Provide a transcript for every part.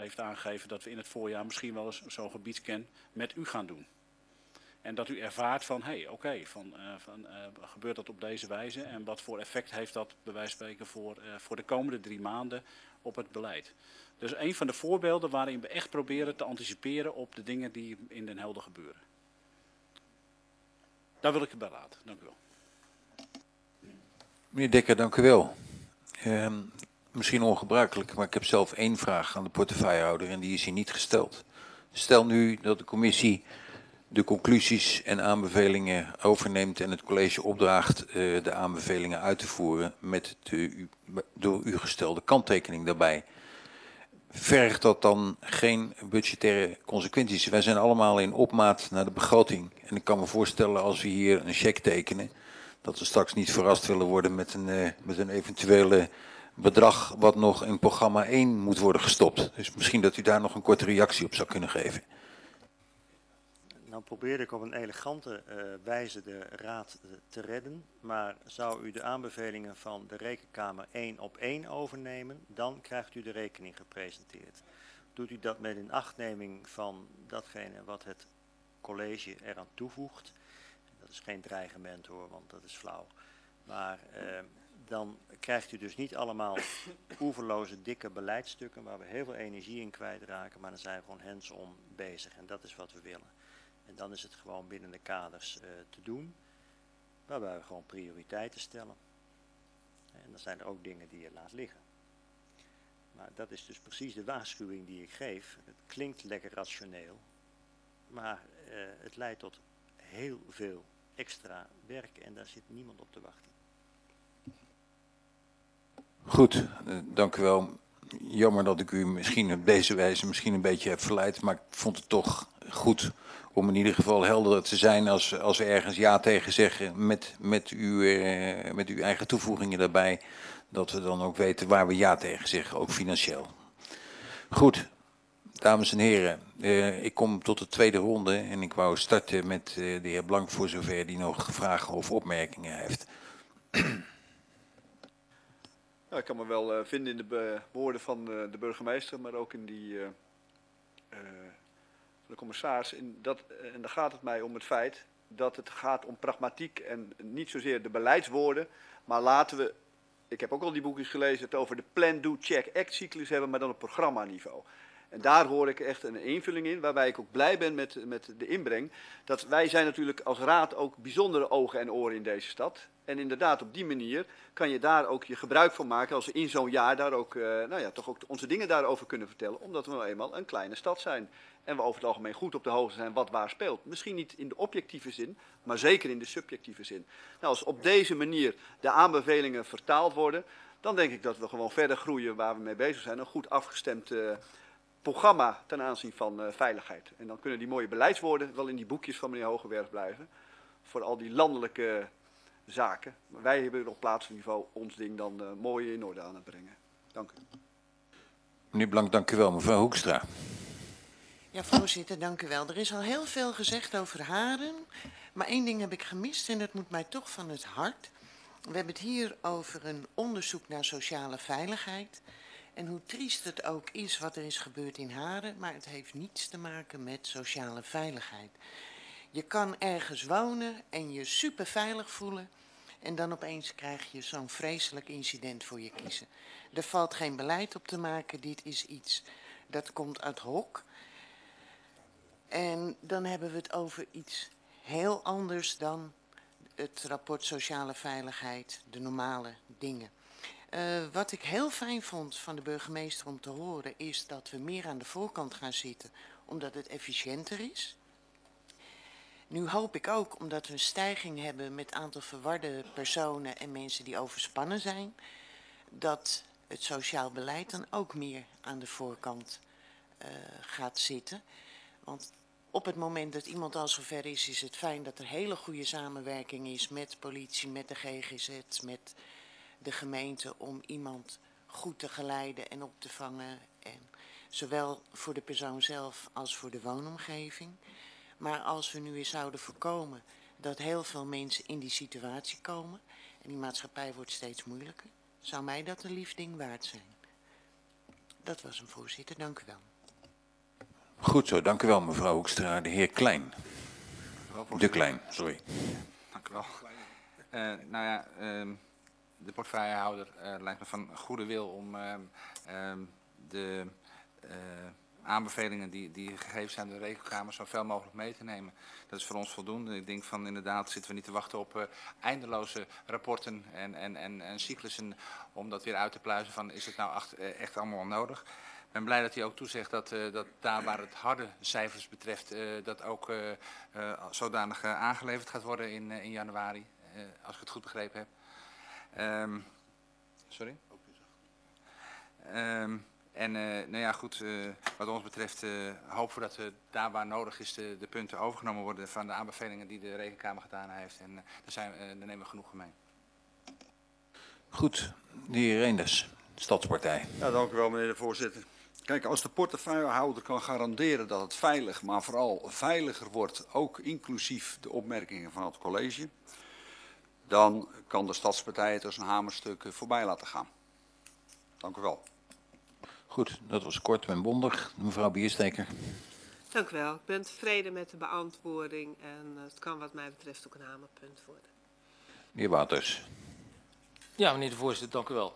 heeft aangegeven dat we in het voorjaar misschien wel eens zo'n gebiedscan met u gaan doen. En dat u ervaart van, hé, oké, gebeurt dat op deze wijze en wat voor effect heeft dat bij wijze van spreken voor de komende 3 maanden op het beleid. Dus een van de voorbeelden waarin we echt proberen te anticiperen op de dingen die in Den Helder gebeuren. Daar wil ik het bij laten. Dank u wel. Meneer Dekker, dank u wel. Misschien ongebruikelijk, maar ik heb zelf 1 vraag aan de portefeuillehouder en die is hier niet gesteld. Stel nu dat de commissie de conclusies en aanbevelingen overneemt en het college opdraagt de aanbevelingen uit te voeren met de door u gestelde kanttekening daarbij. Vergt dat dan geen budgettaire consequenties? Wij zijn allemaal in opmaat naar de begroting. En ik kan me voorstellen als we hier een cheque tekenen, dat we straks niet verrast willen worden met een eventuele bedrag wat nog in programma 1 moet worden gestopt. Dus misschien dat u daar nog een korte reactie op zou kunnen geven. Nou probeerde ik op een elegante wijze de raad te redden, maar zou u de aanbevelingen van de Rekenkamer 1 op 1 overnemen, dan krijgt u de rekening gepresenteerd. Doet u dat met inachtneming van datgene wat het college eraan toevoegt, dat is geen dreigement hoor, want dat is flauw, maar dan krijgt u dus niet allemaal oeverloze dikke beleidsstukken waar we heel veel energie in kwijtraken, maar dan zijn we gewoon hands-on bezig en dat is wat we willen. En dan is het gewoon binnen de kaders te doen, waarbij we gewoon prioriteiten stellen. En dan zijn er ook dingen die je laat liggen. Maar dat is dus precies de waarschuwing die ik geef. Het klinkt lekker rationeel, maar het leidt tot heel veel extra werk en daar zit niemand op te wachten. Goed, dank u wel. Jammer dat ik u misschien op deze wijze een beetje heb verleid, maar ik vond het toch goed om in ieder geval helder te zijn als we ergens ja tegen zeggen met uw eigen toevoegingen daarbij, dat we dan ook weten waar we ja tegen zeggen, ook financieel. Goed, dames en heren, ik kom tot de tweede ronde en ik wou starten met de heer Blank voor zover die nog vragen of opmerkingen heeft. Nou, ik kan me wel vinden in de woorden van de burgemeester, maar ook in die van de commissaris. En daar gaat het mij om het feit dat het gaat om pragmatiek en niet zozeer de beleidswoorden, maar laten we, ik heb ook al die boekjes gelezen, het over de plan, do, check, act cyclus hebben, maar dan op programmaniveau. En daar hoor ik echt een invulling in, waarbij ik ook blij ben met de inbreng. Dat wij zijn natuurlijk als raad ook bijzondere ogen en oren in deze stad. En inderdaad, op die manier kan je daar ook je gebruik van maken als we in zo'n jaar daar ook, toch ook onze dingen daarover kunnen vertellen. Omdat we nou eenmaal een kleine stad zijn. En we over het algemeen goed op de hoogte zijn wat waar speelt. Misschien niet in de objectieve zin, maar zeker in de subjectieve zin. Nou, als op deze manier de aanbevelingen vertaald worden, dan denk ik dat we gewoon verder groeien waar we mee bezig zijn. Een goed afgestemd programma ten aanzien van veiligheid. En dan kunnen die mooie beleidswoorden wel in die boekjes van meneer Hogewerf blijven. Voor al die landelijke zaken. Maar wij hebben op plaatselijk niveau ons ding dan mooi in orde aan het brengen. Dank u. Meneer Blank, dank u wel. Mevrouw Hoekstra. Ja, voorzitter, dank u wel. Er is al heel veel gezegd over Haren, maar 1 ding heb ik gemist en dat moet mij toch van het hart. We hebben het hier over een onderzoek naar sociale veiligheid. En hoe triest het ook is wat er is gebeurd in Haren, maar het heeft niets te maken met sociale veiligheid. Je kan ergens wonen en je super veilig voelen en dan opeens krijg je zo'n vreselijk incident voor je kiezen. Er valt geen beleid op te maken, dit is iets dat komt ad hoc. En dan hebben we het over iets heel anders dan het rapport sociale veiligheid, de normale dingen. Wat ik heel fijn vond van de burgemeester om te horen is dat we meer aan de voorkant gaan zitten, omdat het efficiënter is. Nu hoop ik ook, omdat we een stijging hebben met het aantal verwarde personen en mensen die overspannen zijn, dat het sociaal beleid dan ook meer aan de voorkant gaat zitten. Want op het moment dat iemand al zover is, is het fijn dat er hele goede samenwerking is met politie, met de GGZ, met de gemeente om iemand goed te geleiden en op te vangen. En zowel voor de persoon zelf als voor de woonomgeving. Maar als we nu weer zouden voorkomen dat heel veel mensen in die situatie komen en die maatschappij wordt steeds moeilijker, zou mij dat een lief ding waard zijn. Dat was hem, voorzitter. Dank u wel. Goed zo, dank u wel mevrouw Hoekstra. De heer Klein. De Klein, sorry. Dank u wel. Nou ja, de portefeuillehouder lijkt me van goede wil om de aanbevelingen die gegeven zijn door de rekenkamer zo ver mogelijk mee te nemen. Dat is voor ons voldoende. Ik denk van inderdaad zitten we niet te wachten op eindeloze rapporten en cyclussen om dat weer uit te pluizen van is het nou echt allemaal nodig. Ik ben blij dat hij ook toezegt dat daar waar het harde cijfers betreft dat ook zodanig aangeleverd gaat worden in januari, als ik het goed begrepen heb. Sorry? Nou ja, goed, wat ons betreft hopen we dat daar waar nodig is de punten overgenomen worden van de aanbevelingen die de Rekenkamer gedaan heeft. En daar nemen we genoegen mee. Goed, de heer Reenders, Stadspartij. Ja, dank u wel, meneer de voorzitter. Kijk, als de portefeuillehouder kan garanderen dat het veilig, maar vooral veiliger wordt, ook inclusief de opmerkingen van het college, dan kan de Stadspartij het als een hamerstuk voorbij laten gaan. Dank u wel. Goed, dat was kort en bondig. Mevrouw Biersteker. Dank u wel. Ik ben tevreden met de beantwoording en het kan wat mij betreft ook een hamerpunt worden. De heer Wouters. Ja, meneer de voorzitter, dank u wel.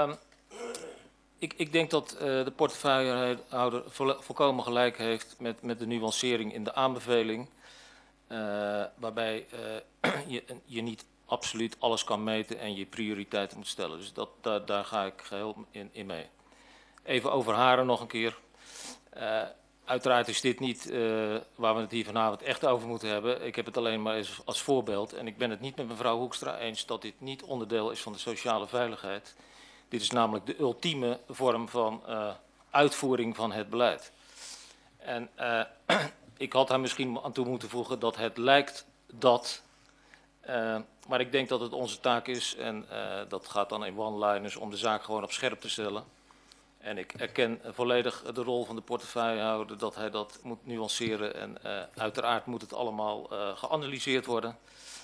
Ik denk dat de portefeuillehouder volkomen gelijk heeft met de nuancering in de aanbeveling. Waarbij je niet absoluut alles kan meten en je prioriteiten moet stellen. Dus daar ga ik geheel in mee. Even over Haren nog een keer. Uiteraard is dit niet waar we het hier vanavond echt over moeten hebben. Ik heb het alleen maar eens als voorbeeld. En ik ben het niet met mevrouw Hoekstra eens dat dit niet onderdeel is van de sociale veiligheid. Dit is namelijk de ultieme vorm van uitvoering van het beleid. En ik had daar misschien aan toe moeten voegen dat het lijkt dat... maar ik denk dat het onze taak is, en dat gaat dan in one-liners, om de zaak gewoon op scherp te stellen. En ik erken volledig de rol van de portefeuillehouder dat hij dat moet nuanceren. En uiteraard moet het allemaal geanalyseerd worden.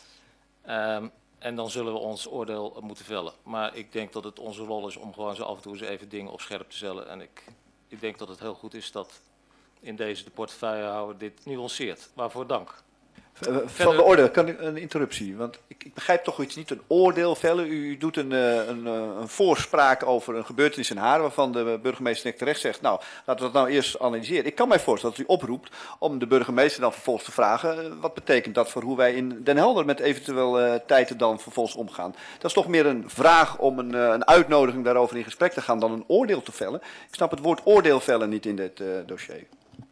En dan zullen we ons oordeel moeten vellen. Maar ik denk dat het onze rol is om gewoon zo af en toe eens even dingen op scherp te stellen. En ik denk dat het heel goed is dat in deze de portefeuillehouder dit nuanceert. Waarvoor dank. Van de orde, kan ik een interruptie? Want ik begrijp toch iets niet, een oordeel vellen. U doet een voorspraak over een gebeurtenis in Haren, waarvan de burgemeester terecht zegt, nou, laten we dat nou eerst analyseren. Ik kan mij voorstellen dat u oproept om de burgemeester dan vervolgens te vragen, wat betekent dat voor hoe wij in Den Helder met eventueel tijden dan vervolgens omgaan. Dat is toch meer een vraag om een uitnodiging daarover in gesprek te gaan dan een oordeel te vellen. Ik snap het woord oordeel vellen niet in dit dossier.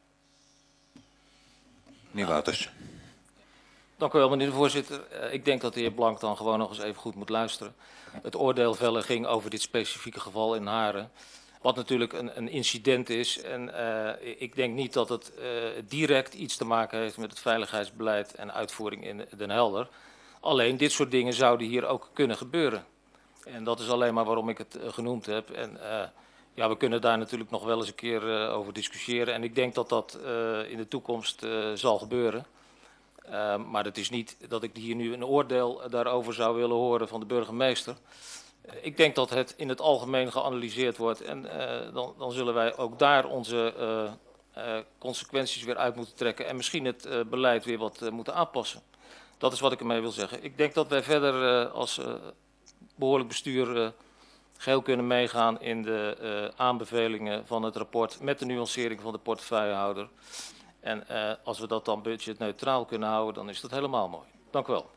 Meneer Wouters. Dank u wel, meneer de voorzitter. Ik denk dat de heer Blank dan gewoon nog eens even goed moet luisteren. Het oordeel vellen ging over dit specifieke geval in Haren. Wat natuurlijk een incident is. En ik denk niet dat het direct iets te maken heeft met het veiligheidsbeleid en uitvoering in Den Helder. Alleen dit soort dingen zouden hier ook kunnen gebeuren. En dat is alleen maar waarom ik het genoemd heb. En ja, we kunnen daar natuurlijk nog wel eens een keer over discussiëren. En ik denk dat dat in de toekomst zal gebeuren. Maar het is niet dat ik hier nu een oordeel daarover zou willen horen van de burgemeester. Ik denk dat het in het algemeen geanalyseerd wordt en dan zullen wij ook daar onze consequenties weer uit moeten trekken en misschien het beleid weer wat moeten aanpassen. Dat is wat ik ermee wil zeggen. Ik denk dat wij verder als behoorlijk bestuur geheel kunnen meegaan in de aanbevelingen van het rapport met de nuancering van de portefeuillehouder. En als we dat dan budgetneutraal kunnen houden, dan is dat helemaal mooi. Dank u wel.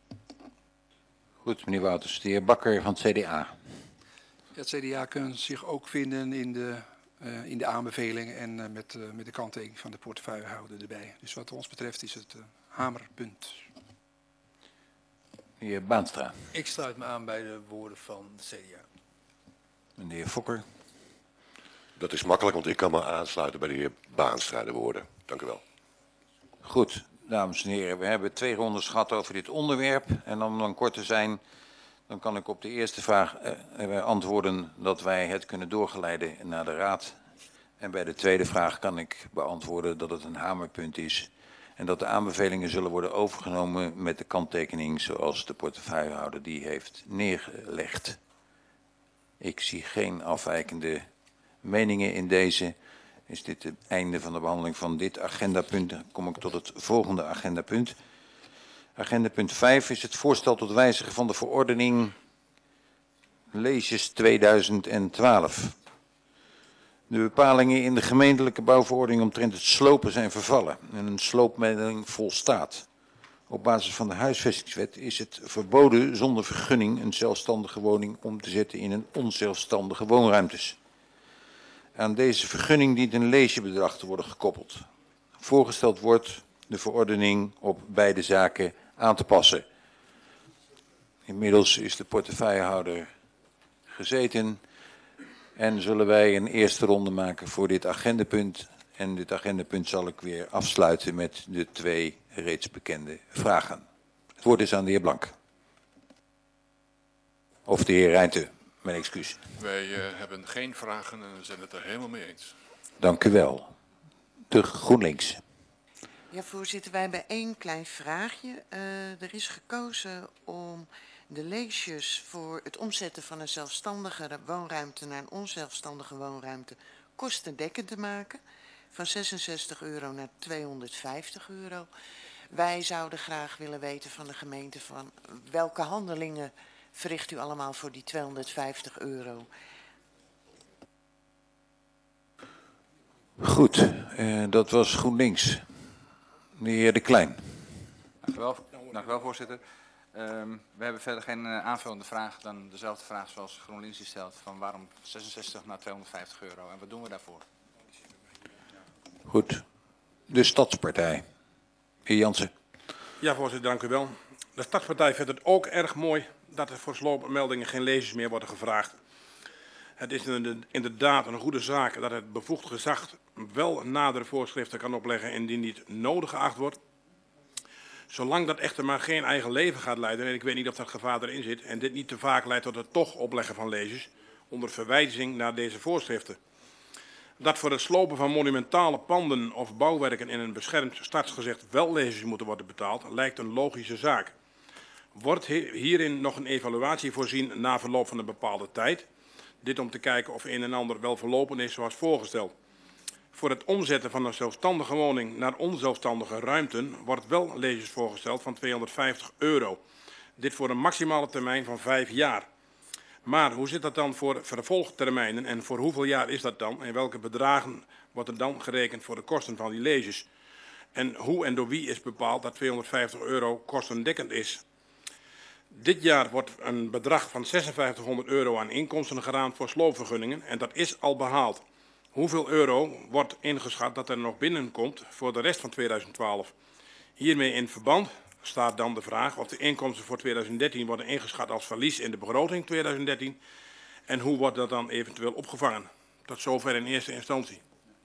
Goed, meneer Wouters. De heer Bakker van het CDA. Het CDA kan zich ook vinden in de aanbevelingen en met de kanttekening van de portefeuillehouder erbij. Dus wat ons betreft is het hamerpunt. De heer Baanstra. Ik sluit me aan bij de woorden van de CDA. En de heer Fokker. Dat is makkelijk, want ik kan me aansluiten bij de heer Baanstra de woorden. Dank u wel. Goed, dames en heren. We hebben 2 rondes gehad over dit onderwerp. En om dan kort te zijn, dan kan ik op de eerste vraag antwoorden dat wij het kunnen doorgeleiden naar de Raad. En bij de tweede vraag kan ik beantwoorden dat het een hamerpunt is. En dat de aanbevelingen zullen worden overgenomen met de kanttekening zoals de portefeuillehouder die heeft neergelegd. Ik zie geen afwijkende meningen in deze. Is dit het einde van de behandeling van dit agendapunt? Dan kom ik tot het volgende agendapunt. Agendapunt 5 is het voorstel tot wijzigen van de verordening Leges 2012. De bepalingen in de gemeentelijke bouwverordening omtrent het slopen zijn vervallen en een sloopmelding volstaat. Op basis van de huisvestingswet is het verboden zonder vergunning een zelfstandige woning om te zetten in een onzelfstandige woonruimtes. Aan deze vergunning dient een legebedrag te worden gekoppeld. Voorgesteld wordt de verordening op beide zaken aan te passen. Inmiddels is de portefeuillehouder gezeten en zullen wij een eerste ronde maken voor dit agendapunt. En dit agendapunt zal ik weer afsluiten met de 2 reeds bekende vragen. Het woord is aan de heer Blank. Of de heer Rijnte, mijn excuus. Wij hebben geen vragen en we zijn het er helemaal mee eens. Dank u wel. De GroenLinks. Ja, voorzitter, wij hebben 1 klein vraagje. Er is gekozen om de leesjes voor het omzetten van een zelfstandige woonruimte naar een onzelfstandige woonruimte kostendekkend te maken. Van €66 naar €250. Wij zouden graag willen weten van de gemeente van welke handelingen verricht u allemaal voor die €250. Goed, dat was GroenLinks. De heer De Klein. Dank u wel, voorzitter. We hebben verder geen aanvullende vraag dan dezelfde vraag zoals GroenLinks die stelt. Van waarom 66 naar €250 en wat doen we daarvoor? Goed. De Stadspartij. Heer Jansen. Ja, voorzitter, dank u wel. De Stadspartij vindt het ook erg mooi dat er voor sloopmeldingen geen leges meer worden gevraagd. Het is inderdaad een goede zaak dat het bevoegd gezag wel nadere voorschriften kan opleggen indien niet nodig geacht wordt. Zolang dat echter maar geen eigen leven gaat leiden, en ik weet niet of dat gevaar erin zit, en dit niet te vaak leidt tot het toch opleggen van leges, onder verwijzing naar deze voorschriften. Dat voor het slopen van monumentale panden of bouwwerken in een beschermd stadsgezicht wel leges moeten worden betaald, lijkt een logische zaak. Wordt hierin nog een evaluatie voorzien na verloop van een bepaalde tijd? Dit om te kijken of een en ander wel verlopen is zoals voorgesteld. Voor het omzetten van een zelfstandige woning naar onzelfstandige ruimten wordt wel leges voorgesteld van €250. Dit voor een maximale termijn van 5 jaar. Maar hoe zit dat dan voor vervolgtermijnen en voor hoeveel jaar is dat dan? En welke bedragen wordt er dan gerekend voor de kosten van die leges? En hoe en door wie is bepaald dat €250 kostendekkend is? Dit jaar wordt een bedrag van €5600 aan inkomsten geraamd voor sloopvergunningen en dat is al behaald. Hoeveel euro wordt ingeschat dat er nog binnenkomt voor de rest van 2012? Hiermee in verband staat dan de vraag of de inkomsten voor 2013 worden ingeschat als verlies in de begroting 2013 en hoe wordt dat dan eventueel opgevangen? Tot zover in eerste instantie.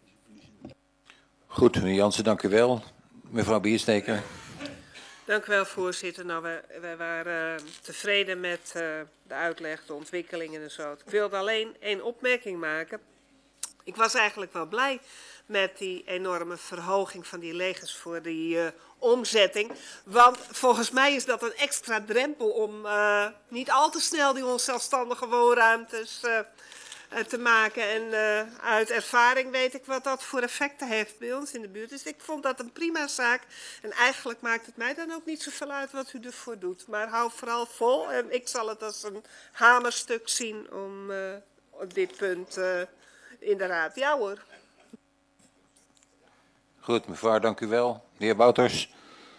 Goed, meneer Jansen, dank u wel. Mevrouw Biersteker. Dank u wel, voorzitter. Nou, wij waren tevreden met de uitleg, de ontwikkelingen en zo. Ik wilde alleen 1 opmerking maken. Ik was eigenlijk wel blij met die enorme verhoging van die leges voor die omzetting. Want volgens mij is dat een extra drempel om niet al te snel die onzelfstandige woonruimtes te maken. En uit ervaring weet ik wat dat voor effecten heeft bij ons in de buurt. Dus ik vond dat een prima zaak. En eigenlijk maakt het mij dan ook niet zoveel uit wat u ervoor doet. Maar hou vooral vol. En ik zal het als een hamerstuk zien om op dit punt in de raad. Ja hoor. Goed, mevrouw, dank u wel. De heer Bouters.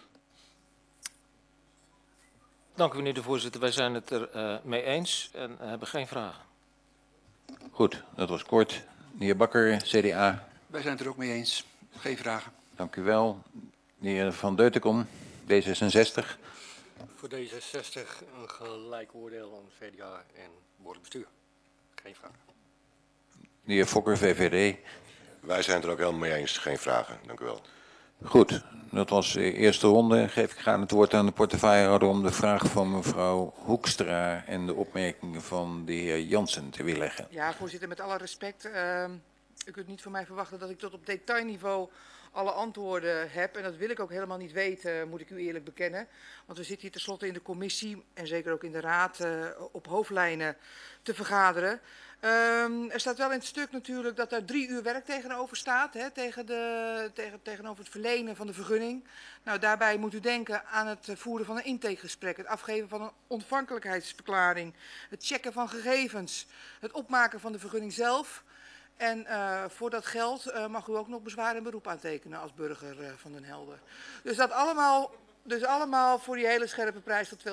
Dank u, meneer de voorzitter. Wij zijn het er mee eens en hebben geen vragen. Goed, dat was kort. De heer Bakker, CDA. Wij zijn het er ook mee eens. Geen vragen. Dank u wel. De heer Van Deutenkom, D66. Voor D66 een gelijk oordeel aan het VDA en boordelijk bestuur. Geen vragen. De heer Fokker, VVD. Wij zijn het er ook helemaal mee eens. Geen vragen. Dank u wel. Goed, dat was de eerste ronde. Geef ik graag het woord aan de portefeuillehouder om de vraag van mevrouw Hoekstra en de opmerkingen van de heer Jansen te weerleggen. Ja, voorzitter, met alle respect. U kunt niet van mij verwachten dat ik tot op detailniveau alle antwoorden heb. En dat wil ik ook helemaal niet weten, moet ik u eerlijk bekennen. Want we zitten hier tenslotte in de commissie en zeker ook in de raad op hoofdlijnen te vergaderen. Er staat wel in het stuk natuurlijk dat er 3 uur werk tegenover staat, hè, tegenover het verlenen van de vergunning. Nou, daarbij moet u denken aan het voeren van een intakegesprek, het afgeven van een ontvankelijkheidsverklaring, het checken van gegevens, het opmaken van de vergunning zelf. En voor dat geld mag u ook nog bezwaar en beroep aantekenen als burger van Den Helder. Dus dat allemaal voor die hele scherpe prijs van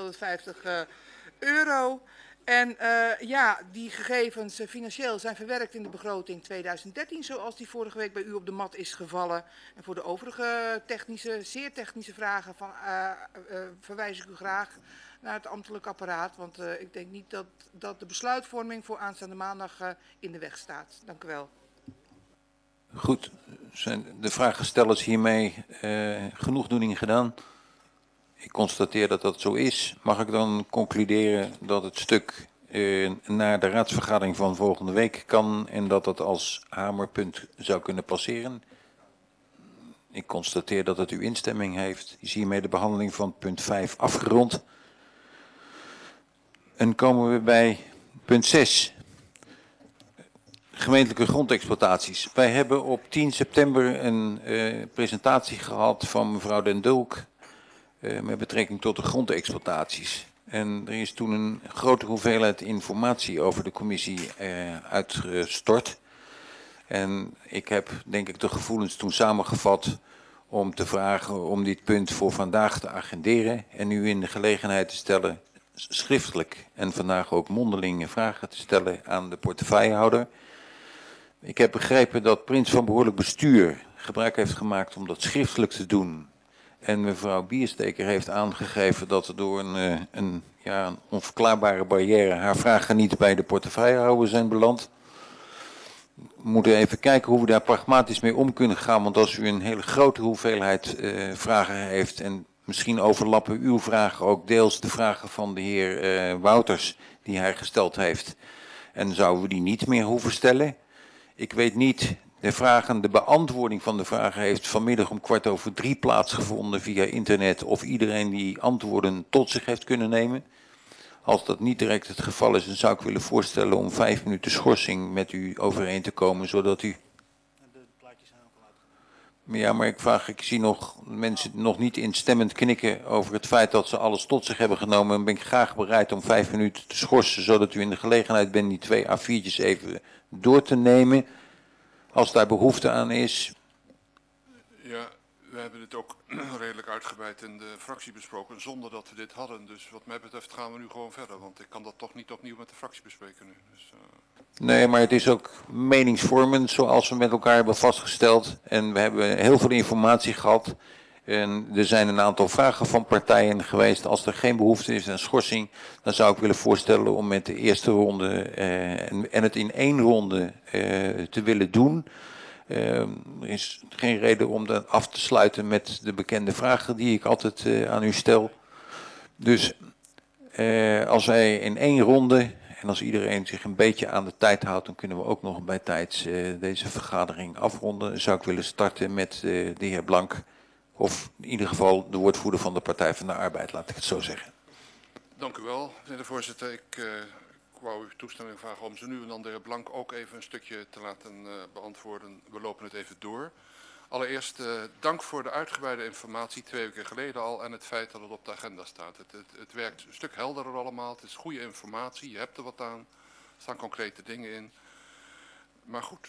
€250. En ja, die gegevens financieel zijn verwerkt in de begroting 2013, zoals die vorige week bij u op de mat is gevallen. En voor de overige zeer technische vragen verwijs ik u graag naar het ambtelijk apparaat. Want ik denk niet dat de besluitvorming voor aanstaande maandag in de weg staat. Dank u wel. Goed, zijn de vragenstellers hiermee genoegdoening gedaan? Ik constateer dat dat zo is. Mag ik dan concluderen dat het stuk naar de raadsvergadering van volgende week kan en dat dat als hamerpunt zou kunnen passeren? Ik constateer dat het uw instemming heeft. Is hiermee de behandeling van punt 5 afgerond. En komen we bij punt 6. Gemeentelijke grondexploitaties. Wij hebben op 10 september een presentatie gehad van mevrouw Den Dulk met betrekking tot de grondexploitaties. En er is toen een grote hoeveelheid informatie over de commissie uitgestort. En ik heb denk ik de gevoelens toen samengevat om te vragen om dit punt voor vandaag te agenderen en u in de gelegenheid te stellen schriftelijk en vandaag ook mondelinge vragen te stellen aan de portefeuillehouder. Ik heb begrepen dat Prins van Behoorlijk Bestuur gebruik heeft gemaakt om dat schriftelijk te doen. En mevrouw Biersteker heeft aangegeven dat er door een onverklaarbare barrière haar vragen niet bij de portefeuillehouder zijn beland. We moeten even kijken hoe we daar pragmatisch mee om kunnen gaan. Want als u een hele grote hoeveelheid vragen heeft en misschien overlappen uw vragen ook deels de vragen van de heer Wouters die hij gesteld heeft. En zouden we die niet meer hoeven stellen? Ik weet niet, de beantwoording van de vragen heeft vanmiddag om 2:15 plaatsgevonden via internet of iedereen die antwoorden tot zich heeft kunnen nemen. Als dat niet direct het geval is, dan zou ik willen voorstellen om 5 minuten schorsing met u overeen te komen, zodat u... Ja, maar ik zie nog mensen nog niet instemmend knikken over het feit dat ze alles tot zich hebben genomen. Dan ben ik graag bereid om 5 minuten te schorsen, zodat u in de gelegenheid bent die 2 A4'tjes even door te nemen, als daar behoefte aan is. Ja, we hebben het ook redelijk uitgebreid in de fractie besproken, zonder dat we dit hadden. Dus wat mij betreft gaan we nu gewoon verder, want ik kan dat toch niet opnieuw met de fractie bespreken nu. Dus, Nee, maar het is ook meningsvormend, zoals we met elkaar hebben vastgesteld. En we hebben heel veel informatie gehad. En er zijn een aantal vragen van partijen geweest. Als er geen behoefte is aan schorsing, dan zou ik willen voorstellen om met de eerste ronde en het in 1 ronde te willen doen. Er is geen reden om dat af te sluiten met de bekende vragen die ik altijd aan u stel. Dus als wij in 1 ronde, en als iedereen zich een beetje aan de tijd houdt, dan kunnen we ook nog bij tijds deze vergadering afronden. Dan zou ik willen starten met de heer Blank, of in ieder geval de woordvoerder van de Partij van de Arbeid, laat ik het zo zeggen. Dank u wel, meneer de voorzitter. Ik wou u toestemming vragen om ze nu en dan de heer Blank ook even een stukje te laten beantwoorden. We lopen het even door. Allereerst dank voor de uitgebreide informatie 2 weken geleden al en het feit dat het op de agenda staat. Het werkt een stuk helderder allemaal, het is goede informatie, je hebt er wat aan, er staan concrete dingen in. Maar goed,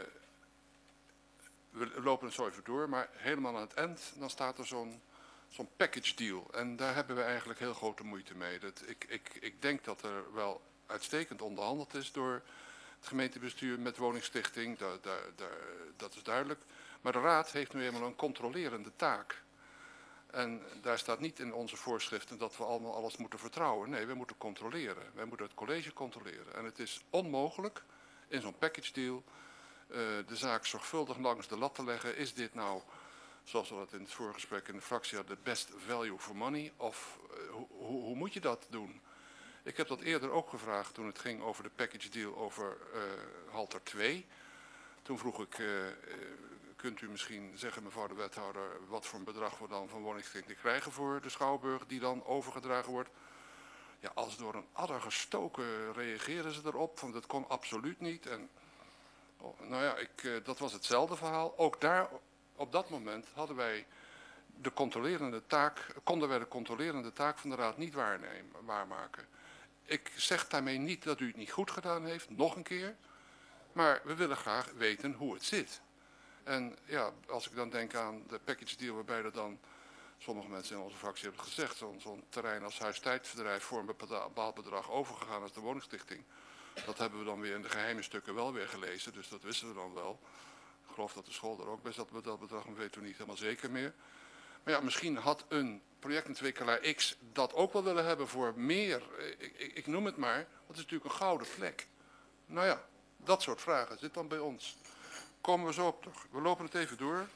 we lopen het zo even door, maar helemaal aan het eind dan staat er zo'n package deal. En daar hebben we eigenlijk heel grote moeite mee. Ik denk dat er wel uitstekend onderhandeld is door het gemeentebestuur met woningstichting, dat is duidelijk. Maar de Raad heeft nu eenmaal een controlerende taak. En daar staat niet in onze voorschriften dat we allemaal alles moeten vertrouwen. Nee, we moeten controleren. Wij moeten het college controleren. En het is onmogelijk in zo'n package deal de zaak zorgvuldig langs de lat te leggen. Is dit nou, zoals we dat in het voorgesprek in de fractie hadden, de best value for money? Of hoe moet je dat doen? Ik heb dat eerder ook gevraagd toen het ging over de package deal over Halter 2. Toen vroeg ik, kunt u misschien zeggen, mevrouw de wethouder, wat voor een bedrag we dan van woningstichting krijgen voor de Schouwburg die dan overgedragen wordt? ja, als door een adder gestoken reageren ze erop, van dat kon absoluut niet. En, nou ja, dat was hetzelfde verhaal. Ook daar, op dat moment, hadden wij konden wij de controlerende taak van de Raad niet waarmaken. Ik zeg daarmee niet dat u het niet goed gedaan heeft, nog een keer. Maar we willen graag weten hoe het zit. En ja, als ik dan denk aan de package deal waarbij er dan, sommige mensen in onze fractie hebben gezegd, zo'n terrein als huistijdbedrijf voor een bepaald bedrag overgegaan als de woningstichting. Dat hebben we dan weer in de geheime stukken wel weer gelezen, dus dat wisten we dan wel. Ik geloof dat de school er ook bij zat met dat bedrag, maar weten we niet helemaal zeker meer. Maar ja, misschien had een projectontwikkelaar X dat ook wel willen hebben voor meer. Ik noem het maar, dat is natuurlijk een gouden vlek. Nou ja, dat soort vragen zit dan bij ons. Komen we zo op terug. We lopen het even door.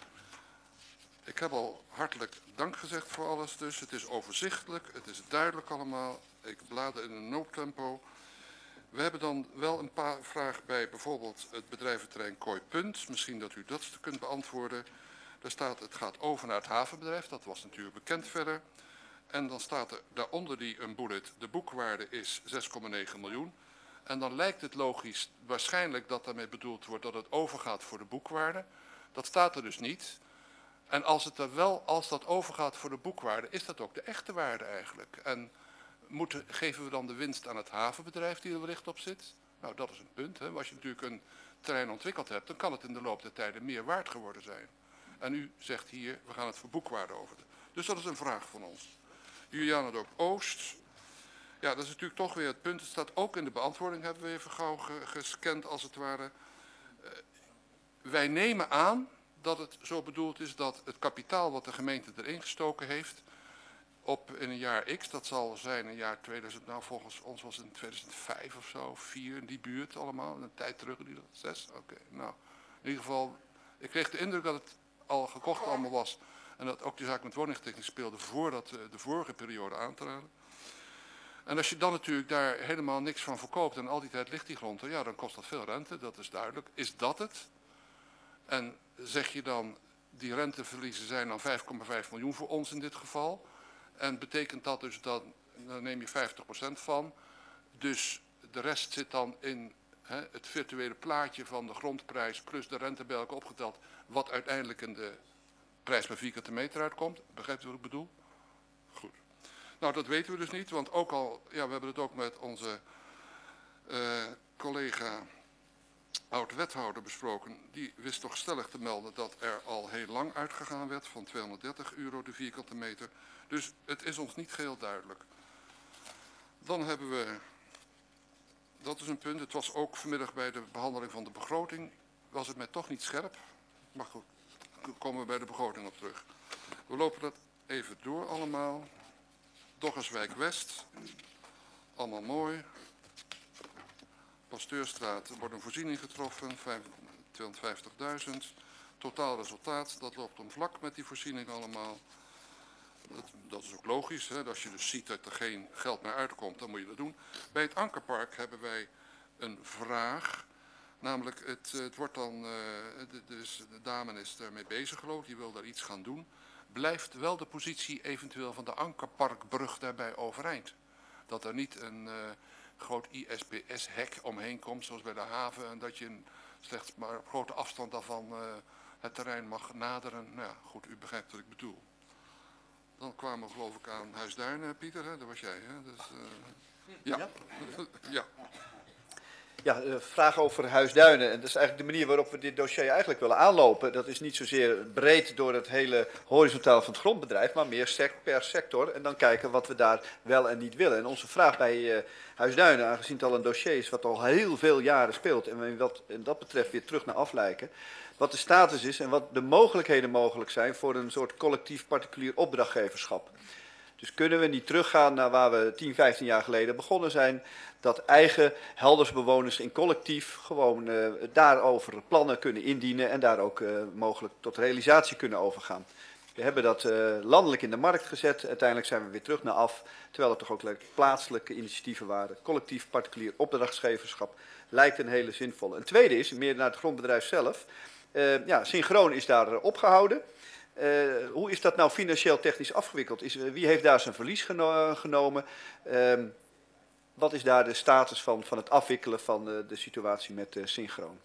Ik heb al hartelijk dank gezegd voor alles dus. Het is overzichtelijk, het is duidelijk allemaal. Ik blader in een noodtempo. We hebben dan wel een paar vragen bij bijvoorbeeld het bedrijventerrein Kooipunt. Misschien dat u dat kunt beantwoorden. Daar staat, het gaat over naar het havenbedrijf, dat was natuurlijk bekend verder. En dan staat er daaronder een bullet, de boekwaarde is 6,9 miljoen. En dan lijkt het logisch, waarschijnlijk dat daarmee bedoeld wordt dat het overgaat voor de boekwaarde. Dat staat er dus niet. En als dat overgaat voor de boekwaarde, is dat ook de echte waarde eigenlijk. En geven we dan de winst aan het havenbedrijf die er wellicht op zit? Nou, dat is een punt. Hè. Als je natuurlijk een terrein ontwikkeld hebt, dan kan het in de loop der tijden meer waard geworden zijn. En u zegt hier, we gaan het voor boekwaarde over. Dus dat is een vraag van ons. Juliana Dook Oost. Ja, dat is natuurlijk toch weer het punt. Het staat ook in de beantwoording, hebben we even gauw gescand als het ware. Wij nemen aan dat het zo bedoeld is dat het kapitaal wat de gemeente erin gestoken heeft, in een jaar X, dat zal zijn een jaar 2000, nou volgens ons was het in 2005 of zo, 4 in die buurt allemaal, een tijd terug, 6, oké. Nou, in ieder geval, ik kreeg de indruk dat het al gekocht allemaal was en dat ook de zaak met woningstechniek speelde voordat de vorige periode aantraden. En als je dan natuurlijk daar helemaal niks van verkoopt en al die tijd ligt die grond er, ja, dan kost dat veel rente, dat is duidelijk. Is dat het? En zeg je dan, die renteverliezen zijn dan 5,5 miljoen voor ons in dit geval. En betekent dat dus dat, dan neem je 50% van. Dus de rest zit dan in het virtuele plaatje van de grondprijs plus de rente bij elkaar opgeteld. Wat uiteindelijk in de prijs per vierkante meter uitkomt. Begrijpt u wat ik bedoel? Goed. Nou, dat weten we dus niet, want ook al, ja, we hebben het ook met onze collega oud-wethouder besproken. Die wist toch stellig te melden dat er al heel lang uitgegaan werd van €230 de vierkante meter. Dus het is ons niet geheel duidelijk. Dan hebben we, dat is een punt, het was ook vanmiddag bij de behandeling van de begroting, was het mij toch niet scherp. Maar goed, komen we bij de begroting op terug. We lopen dat even door allemaal. Doggerswijk West, allemaal mooi. Pasteurstraat wordt een voorziening getroffen, 250.000. Totaal resultaat, dat loopt om vlak met die voorziening allemaal. Dat is ook logisch, hè? Als je dus ziet dat er geen geld meer uitkomt, dan moet je dat doen. Bij het Ankerpark hebben wij een vraag. Namelijk, het wordt dan, dus de dame is daarmee bezig geloof ik, die wil daar iets gaan doen. Blijft wel de positie eventueel van de Ankerparkbrug daarbij overeind? Dat er niet een groot ISPS-hek omheen komt, zoals bij de haven, en dat je slechts maar op grote afstand daarvan het terrein mag naderen. Nou ja, goed, u begrijpt wat ik bedoel. Dan kwamen we geloof ik aan Huisduinen, Pieter, hè? Dat was jij, hè? Dus, ja. Ja. Ja, vraag over Huisduinen. En dat is eigenlijk de manier waarop we dit dossier eigenlijk willen aanlopen. Dat is niet zozeer breed door het hele horizontaal van het grondbedrijf, maar meer per sector. En dan kijken wat we daar wel en niet willen. En onze vraag bij Huisduinen, aangezien het al een dossier is wat al heel veel jaren speelt en wat dat betreft weer terug naar aflijken, wat de status is en wat de mogelijkheden mogelijk zijn voor een soort collectief particulier opdrachtgeverschap. Dus kunnen we niet teruggaan naar waar we 10, 15 jaar geleden begonnen zijn, dat eigen Heldersbewoners in collectief gewoon daarover plannen kunnen indienen en daar ook mogelijk tot realisatie kunnen overgaan. We hebben dat landelijk in de markt gezet, uiteindelijk zijn we weer terug naar af, terwijl er toch ook plaatselijke initiatieven waren. Collectief particulier opdrachtgeverschap lijkt een hele zinvolle. Een tweede is, meer naar het grondbedrijf zelf, ja, Synchroon is daar opgehouden. Hoe is dat nou financieel technisch afgewikkeld? Wie heeft daar zijn verlies genomen? Wat is daar de status van het afwikkelen van de situatie met Synchroon?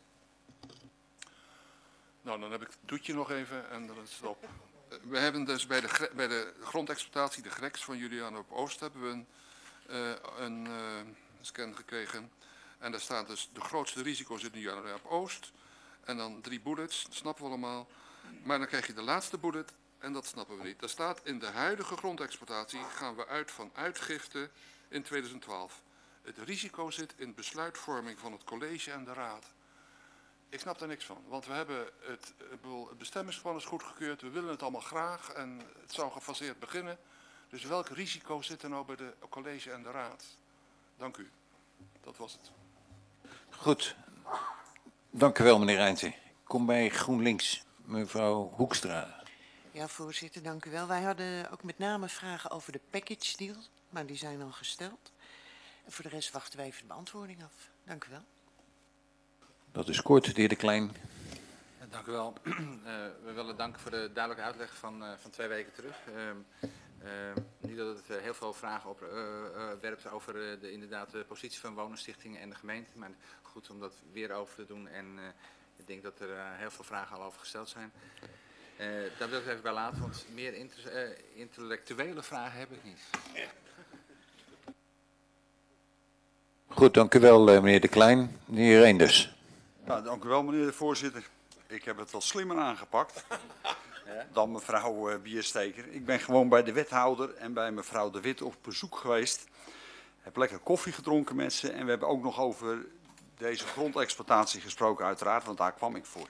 Nou, dan heb ik het toetje nog even en dan is het op. We hebben dus bij de grondexploitatie, de GREX van Juliana op Oost, hebben we een scan gekregen. En daar staat dus de grootste risico's in Juliana op Oost. En dan 3 bullets, dat snappen we allemaal. Maar dan krijg je de laatste bullet en dat snappen we niet. Daar staat in de huidige grondexploitatie gaan we uit van uitgifte in 2012. Het risico zit in besluitvorming van het college en de raad. Ik snap daar niks van, want we hebben het bestemmingsplan is goedgekeurd, we willen het allemaal graag en het zou gefaseerd beginnen. Dus welk risico zit er nou bij de college en de raad? Dank u. Dat was het. Goed. Dank u wel, meneer Rijntje. Ik kom bij GroenLinks, mevrouw Hoekstra. Ja, voorzitter, dank u wel. Wij hadden ook met name vragen over de package deal, maar die zijn al gesteld. En voor de rest wachten we even de beantwoording af. Dank u wel. Dat is kort, de heer De Klein. Dank u wel. We willen danken voor de duidelijke uitleg van 2 weken terug. Niet dat het heel veel vragen opwerpt over inderdaad de positie van woningstichtingen en de gemeente. Maar goed om dat weer over te doen. En ik denk dat er heel veel vragen al over gesteld zijn. Daar wil ik het even bij laten, want meer intellectuele vragen heb ik niet. Goed, dank u wel, meneer De Klein. Meneer Reinders. Ja, dank u wel, meneer de voorzitter. Ik heb het wat slimmer aangepakt dan mevrouw Biersteker. Ik ben gewoon bij de wethouder en bij mevrouw De Wit op bezoek geweest. Heb lekker koffie gedronken met ze en we hebben ook nog over deze grondexploitatie gesproken uiteraard, want daar kwam ik voor.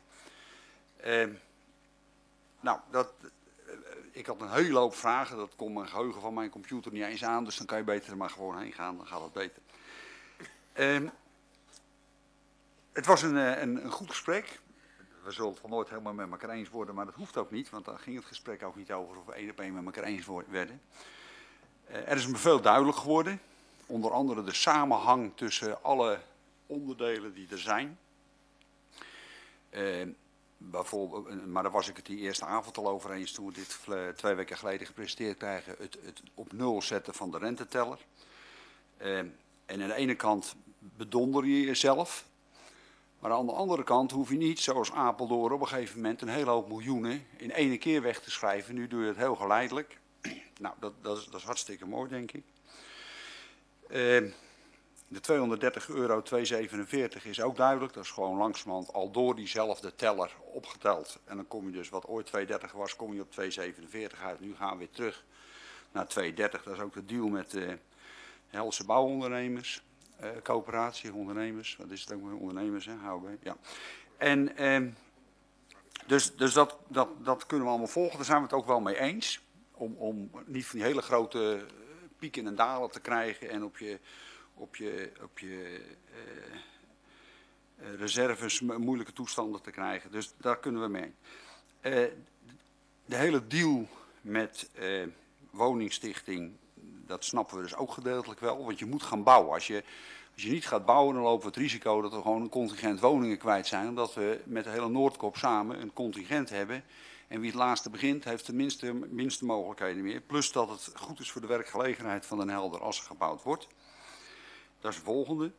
Ik had een hele hoop vragen, dat kon mijn geheugen van mijn computer niet eens aan, dus dan kan je beter er maar gewoon heen gaan, dan gaat het beter. Het was een goed gesprek. We zullen het van nooit helemaal met elkaar eens worden, maar dat hoeft ook niet, want daar ging het gesprek ook niet over of we 1 op 1 met elkaar eens werden. Er is me veel duidelijk geworden, onder andere de samenhang tussen alle onderdelen die er zijn. Bijvoorbeeld, maar daar was ik het die eerste avond al over eens toen we dit 2 weken geleden gepresenteerd krijgen, het op 0 zetten van de renteteller. En aan de ene kant bedonder je jezelf. Maar aan de andere kant hoef je niet, zoals Apeldoorn, op een gegeven moment een hele hoop miljoenen in 1 keer weg te schrijven. Nu doe je het heel geleidelijk. Nou, dat is hartstikke mooi, denk ik. De €230,247 is ook duidelijk. Dat is gewoon langzamerhand al door diezelfde teller opgeteld. En dan kom je dus, wat ooit 230 was, kom je op 247 uit. Nu gaan we weer terug naar 230. Dat is ook de deal met de Helse bouwondernemers. Coöperatie, ondernemers, wat is het ook met ondernemers, hè? HOB, ja. En dus dat kunnen we allemaal volgen, daar zijn we het ook wel mee eens. Om niet van die hele grote pieken en dalen te krijgen en op je reserves moeilijke toestanden te krijgen. Dus daar kunnen we mee. De hele deal met woningstichting, dat snappen we dus ook gedeeltelijk wel, want je moet gaan bouwen. Als je niet gaat bouwen, dan lopen we het risico dat we gewoon een contingent woningen kwijt zijn, omdat we met de hele Noordkop samen een contingent hebben. En wie het laatste begint, heeft de minste mogelijkheden meer. Plus dat het goed is voor de werkgelegenheid van Den Helder als er gebouwd wordt. Dat is de volgende.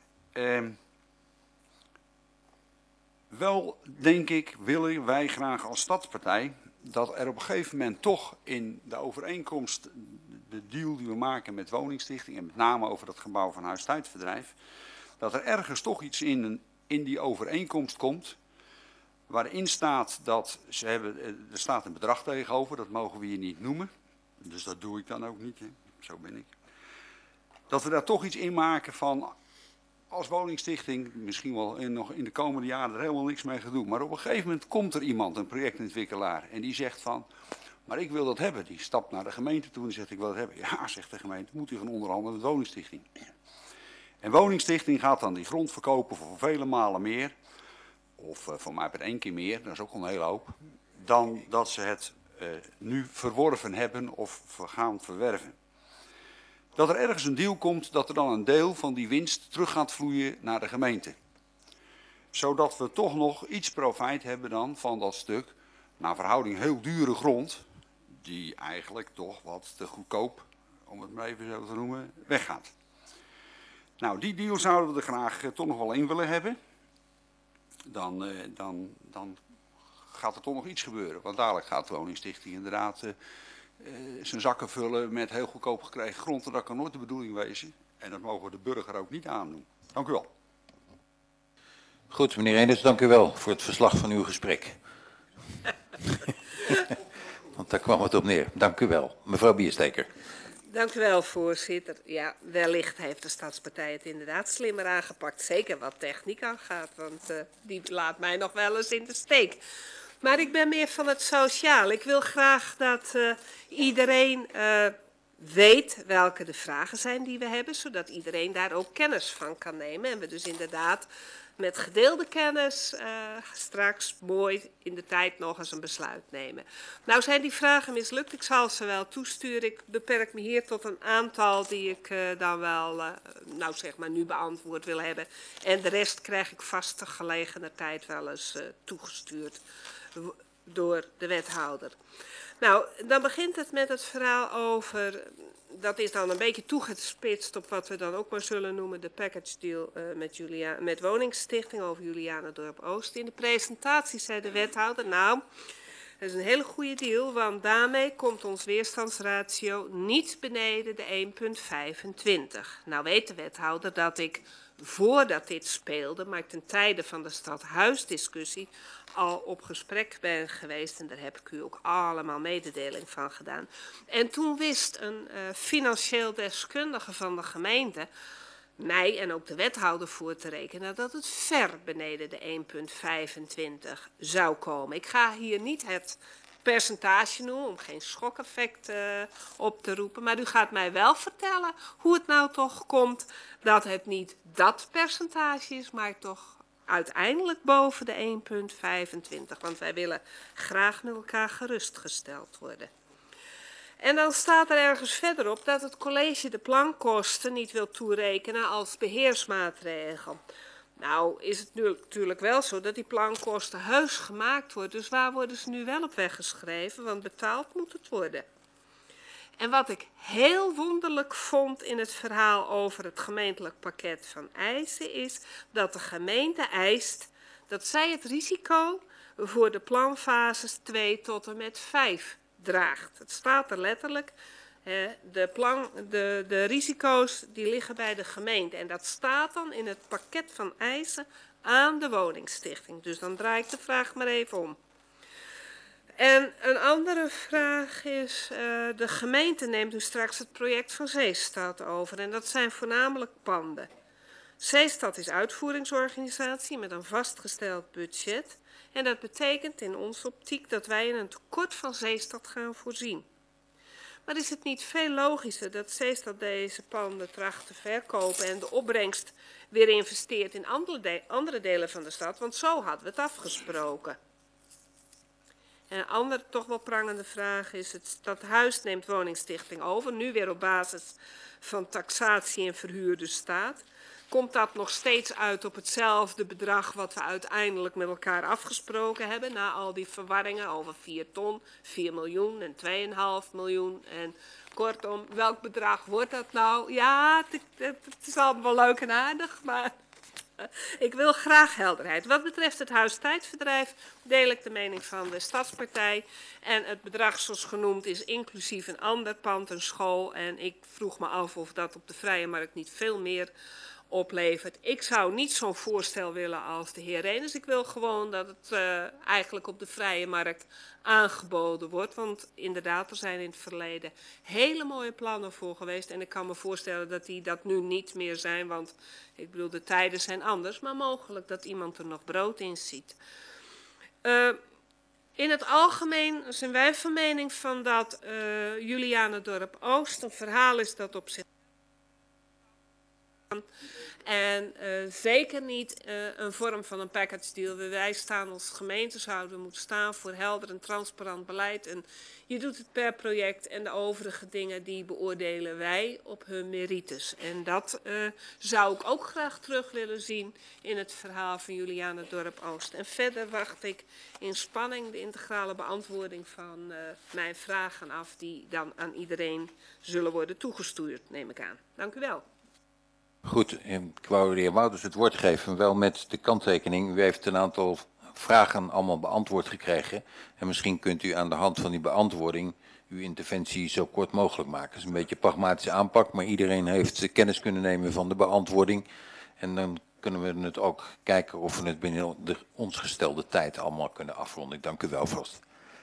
Wel, denk ik, willen wij graag als stadspartij dat er op een gegeven moment toch in de overeenkomst, de deal die we maken met woningstichting en met name over dat gebouw van Huis Tijdverdrijf, dat er ergens toch iets in die overeenkomst komt waarin staat dat er staat een bedrag tegenover, dat mogen we hier niet noemen, dus dat doe ik dan ook niet, hè. Zo ben ik. Dat we daar toch iets in maken van, als woningstichting, misschien wel nog in de komende jaren er helemaal niks mee gaan doen. Maar op een gegeven moment komt er iemand, een projectontwikkelaar, en die zegt van, maar ik wil dat hebben. Die stapt naar de gemeente toe en zegt, ik wil dat hebben. Ja, zegt de gemeente, moet u gaan onderhandelen met woningstichting. En woningstichting gaat dan die grond verkopen voor vele malen meer, of voor mij per 1 keer meer, dat is ook al een hele hoop, dan dat ze het nu verworven hebben of gaan verwerven. Dat er ergens een deal komt dat er dan een deel van die winst terug gaat vloeien naar de gemeente. Zodat we toch nog iets profijt hebben dan van dat stuk naar verhouding heel dure grond, die eigenlijk toch wat te goedkoop, om het maar even zo te noemen, weggaat. Nou, die deal zouden we er graag toch nog wel in willen hebben. Dan gaat er toch nog iets gebeuren. Want dadelijk gaat de woningstichting inderdaad zijn zakken vullen met heel goedkoop gekregen grond. En dat kan nooit de bedoeling wezen. En dat mogen we de burger ook niet aandoen. Dank u wel. Goed, meneer Eenders, dank u wel voor het verslag van uw gesprek. Want daar kwam het op neer. Dank u wel. Mevrouw Biersteker. Dank u wel, voorzitter. Ja, wellicht heeft de Stadspartij het inderdaad slimmer aangepakt. Zeker wat techniek aangaat, want die laat mij nog wel eens in de steek. Maar ik ben meer van het sociaal. Ik wil graag dat iedereen weet welke de vragen zijn die we hebben, zodat iedereen daar ook kennis van kan nemen. En we dus inderdaad met gedeelde kennis straks mooi in de tijd nog eens een besluit nemen. Nou zijn die vragen mislukt, ik zal ze wel toesturen. Ik beperk me hier tot een aantal die ik dan wel, nou zeg maar nu beantwoord wil hebben. En de rest krijg ik vast te gelegener tijd wel eens toegestuurd door de wethouder. Nou, dan begint het met het verhaal over, dat is dan een beetje toegespitst op wat we dan ook maar zullen noemen de package deal met Woningstichting over Julianendorp Oost. In de presentatie zei de wethouder, nou, dat is een hele goede deal, want daarmee komt ons weerstandsratio niet beneden de 1,25. Nou weet de wethouder dat ik, voordat dit speelde, maar ten tijde van de stadhuisdiscussie, al op gesprek ben geweest en daar heb ik u ook allemaal mededeling van gedaan. En toen wist een financieel deskundige van de gemeente mij en ook de wethouder voor te rekenen dat het ver beneden de 1,25 zou komen. Ik ga hier niet het percentage noemen om geen schokeffect op te roepen, maar u gaat mij wel vertellen hoe het nou toch komt dat het niet dat percentage is, maar toch uiteindelijk boven de 1,25. Want wij willen graag met elkaar gerustgesteld worden. En dan staat er ergens verderop dat het college de plankosten niet wil toerekenen als beheersmaatregel. Nou is het nu natuurlijk wel zo dat die plankosten heus gemaakt worden. Dus waar worden ze nu wel op weggeschreven? Want betaald moet het worden. En wat ik heel wonderlijk vond in het verhaal over het gemeentelijk pakket van eisen is dat de gemeente eist dat zij het risico voor de planfases 2 tot en met 5 draagt. Het staat er letterlijk. De risico's die liggen bij de gemeente. En dat staat dan in het pakket van eisen aan de woningstichting. Dus dan draai ik de vraag maar even om. En een andere vraag is, de gemeente neemt nu straks het project van Zeestad over. En dat zijn voornamelijk panden. Zeestad is uitvoeringsorganisatie met een vastgesteld budget. En dat betekent in onze optiek dat wij in een tekort van Zeestad gaan voorzien. Maar is het niet veel logischer dat Zeestad deze panden tracht te verkopen en de opbrengst weer investeert in andere delen van de stad? Want zo hadden we het afgesproken. En een andere toch wel prangende vraag is, het stadhuis neemt woningstichting over, nu weer op basis van taxatie en verhuurde staat. Komt dat nog steeds uit op hetzelfde bedrag wat we uiteindelijk met elkaar afgesproken hebben, na al die verwarringen over 4 ton, 4 miljoen en 2,5 miljoen en kortom, welk bedrag wordt dat nou? Ja, het is allemaal wel leuk en aardig, maar ik wil graag helderheid. Wat betreft het huistijdverdrijf deel ik de mening van de Stadspartij. En het bedrag zoals genoemd is inclusief een ander pand, een school. En ik vroeg me af of dat op de vrije markt niet veel meer oplevert. Ik zou niet zo'n voorstel willen als de heer Reeners. Ik wil gewoon dat het eigenlijk op de vrije markt aangeboden wordt. Want inderdaad, er zijn in het verleden hele mooie plannen voor geweest. En ik kan me voorstellen dat die dat nu niet meer zijn. Want ik bedoel, de tijden zijn anders. Maar mogelijk dat iemand er nog brood in ziet. In het algemeen zijn wij van mening van dat Julianendorp Oost een verhaal is dat op zich En zeker niet een vorm van een package deal. Wij staan als gemeente, zouden moeten staan voor helder en transparant beleid. En je doet het per project en de overige dingen die beoordelen wij op hun merites. En dat zou ik ook graag terug willen zien in het verhaal van Juliana Dorp-Oost. En verder wacht ik in spanning de integrale beantwoording van mijn vragen af, die dan aan iedereen zullen worden toegestuurd, neem ik aan. Dank u wel. Goed, ik wou de heer Wouters het woord geven, wel met de kanttekening. U heeft een aantal vragen allemaal beantwoord gekregen. En misschien kunt u aan de hand van die beantwoording uw interventie zo kort mogelijk maken. Dat is een beetje een pragmatische aanpak, maar iedereen heeft kennis kunnen nemen van de beantwoording. En dan kunnen we het ook kijken of we het binnen de ons gestelde tijd allemaal kunnen afronden. Ik dank u wel vast.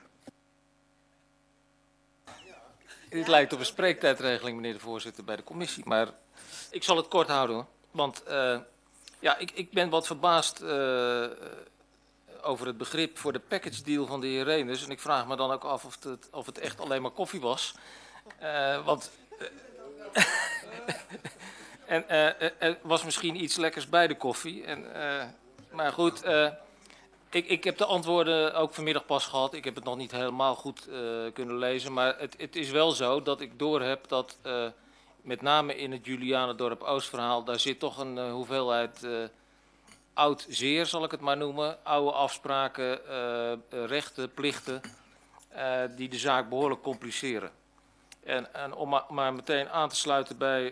Dit lijkt op een spreektijdregeling, meneer de voorzitter, bij de commissie. Maar ik zal het kort houden, want ja, ik ben wat verbaasd over het begrip voor de package deal van de heer Reeners. En ik vraag me dan ook af of het echt alleen maar koffie was. Want er was misschien iets lekkers bij de koffie. Maar goed, ik heb de antwoorden ook vanmiddag pas gehad. Ik heb het nog niet helemaal goed kunnen lezen. Maar het is wel zo dat ik doorheb dat met name in het Julianendorp-Oost verhaal, daar zit toch een hoeveelheid oud zeer, zal ik het maar noemen. Oude afspraken, rechten, plichten, die de zaak behoorlijk compliceren. En om maar meteen aan te sluiten bij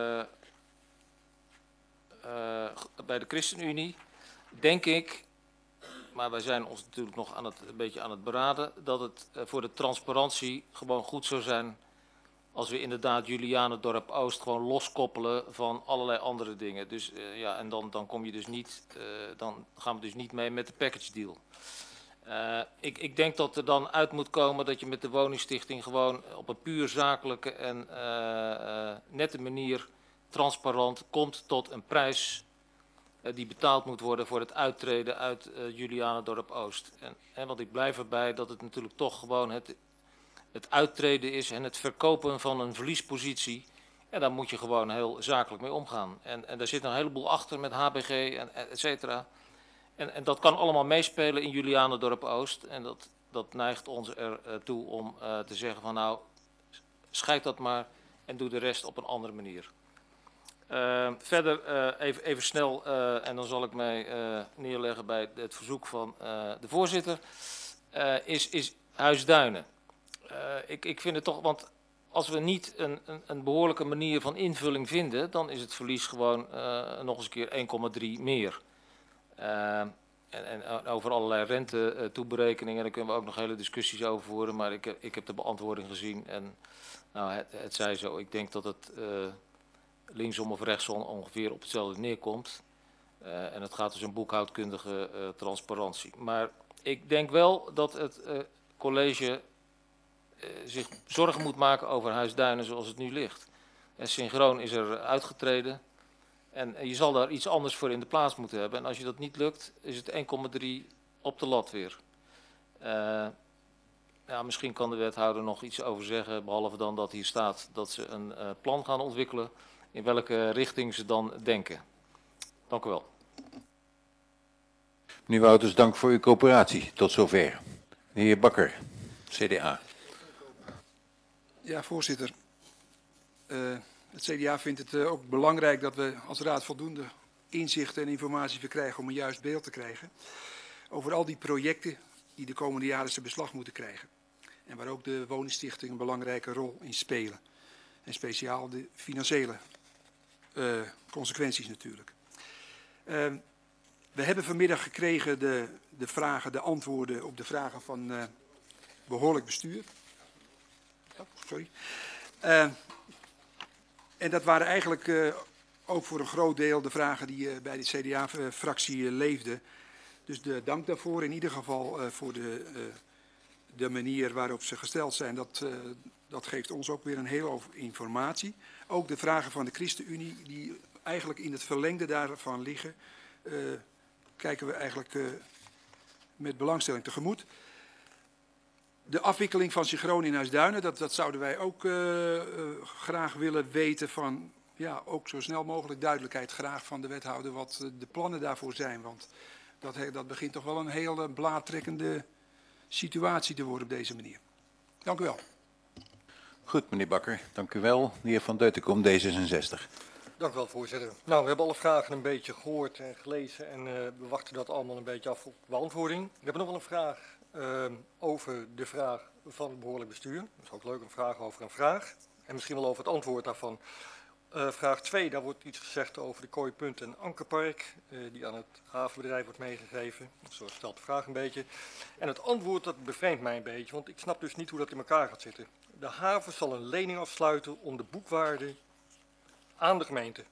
de ChristenUnie, denk ik, maar wij zijn ons natuurlijk nog een beetje aan het beraden, dat het voor de transparantie gewoon goed zou zijn als we inderdaad Julianendorp-Oost gewoon loskoppelen van allerlei andere dingen. Dus ja, en dan kom je dus niet, dan gaan we dus niet mee met de package deal. Ik denk dat er dan uit moet komen dat je met de woningstichting gewoon op een puur zakelijke en nette manier transparant komt tot een prijs die betaald moet worden voor het uittreden uit Julianendorp-Oost. Want ik blijf erbij dat het natuurlijk toch gewoon het uittreden is en het verkopen van een verliespositie. En daar moet je gewoon heel zakelijk mee omgaan. En daar zit een heleboel achter met HBG en et cetera. En dat kan allemaal meespelen in Julianendorp-Oost. En dat neigt ons ertoe om te zeggen van nou, scheid dat maar en doe de rest op een andere manier. Verder even snel, en dan zal ik mij neerleggen bij het verzoek van de voorzitter, is Huisduinen. Ik vind het toch, want als we niet een behoorlijke manier van invulling vinden, dan is het verlies gewoon nog eens een keer 1,3 meer. En over allerlei rente-toeberekeningen, daar kunnen we ook nog hele discussies over voeren, maar ik heb de beantwoording gezien en nou, het zij zo. Ik denk dat het linksom of rechtsom ongeveer op hetzelfde neerkomt. En het gaat dus om boekhoudkundige transparantie. Maar ik denk wel dat het college zich zorgen moet maken over Huisduinen zoals het nu ligt. En Synchroon is er uitgetreden. En je zal daar iets anders voor in de plaats moeten hebben. En als je dat niet lukt, is het 1,3 op de lat weer. Ja, misschien kan de wethouder nog iets over zeggen, behalve dan dat hier staat dat ze een plan gaan ontwikkelen, in welke richting ze dan denken. Dank u wel. Meneer Wouters, dank voor uw coöperatie. Tot zover. De heer Bakker, CDA. Ja, voorzitter. Het CDA vindt het ook belangrijk dat we als raad voldoende inzicht en informatie verkrijgen om een juist beeld te krijgen over al die projecten die de komende jaren zijn beslag moeten krijgen. En waar ook de woningstichting een belangrijke rol in spelen. En speciaal de financiële consequenties natuurlijk. We hebben vanmiddag gekregen de antwoorden op de vragen van behoorlijk bestuur. Oh, sorry. En dat waren eigenlijk ook voor een groot deel de vragen die bij de CDA-fractie leefden. Dus de dank daarvoor, in ieder geval voor de manier waarop ze gesteld zijn. Dat geeft ons ook weer een hele hoop informatie. Ook de vragen van de ChristenUnie, die eigenlijk in het verlengde daarvan liggen, kijken we eigenlijk met belangstelling tegemoet. De afwikkeling van Synchroon in Huisduinen, dat zouden wij ook graag willen weten van ja, ook zo snel mogelijk duidelijkheid graag van de wethouder wat de plannen daarvoor zijn. Want dat begint toch wel een hele blaadtrekkende situatie te worden op deze manier. Dank u wel. Goed, meneer Bakker, dank u wel. De heer Van Deutenkom, D66. Dank u wel, voorzitter. Nou, we hebben alle vragen een beetje gehoord en gelezen en we wachten dat allemaal een beetje af op beantwoording. We hebben nog wel een vraag over de vraag van het behoorlijk bestuur. Dat is ook leuk, een vraag over een vraag. En misschien wel over het antwoord daarvan. Vraag 2, daar wordt iets gezegd over de Kooipunt en Ankerpark, die aan het havenbedrijf wordt meegegeven. Zo stelt de vraag een beetje. En het antwoord, dat bevreemdt mij een beetje, want ik snap dus niet hoe dat in elkaar gaat zitten. De haven zal een lening afsluiten om de boekwaarde aan de gemeente.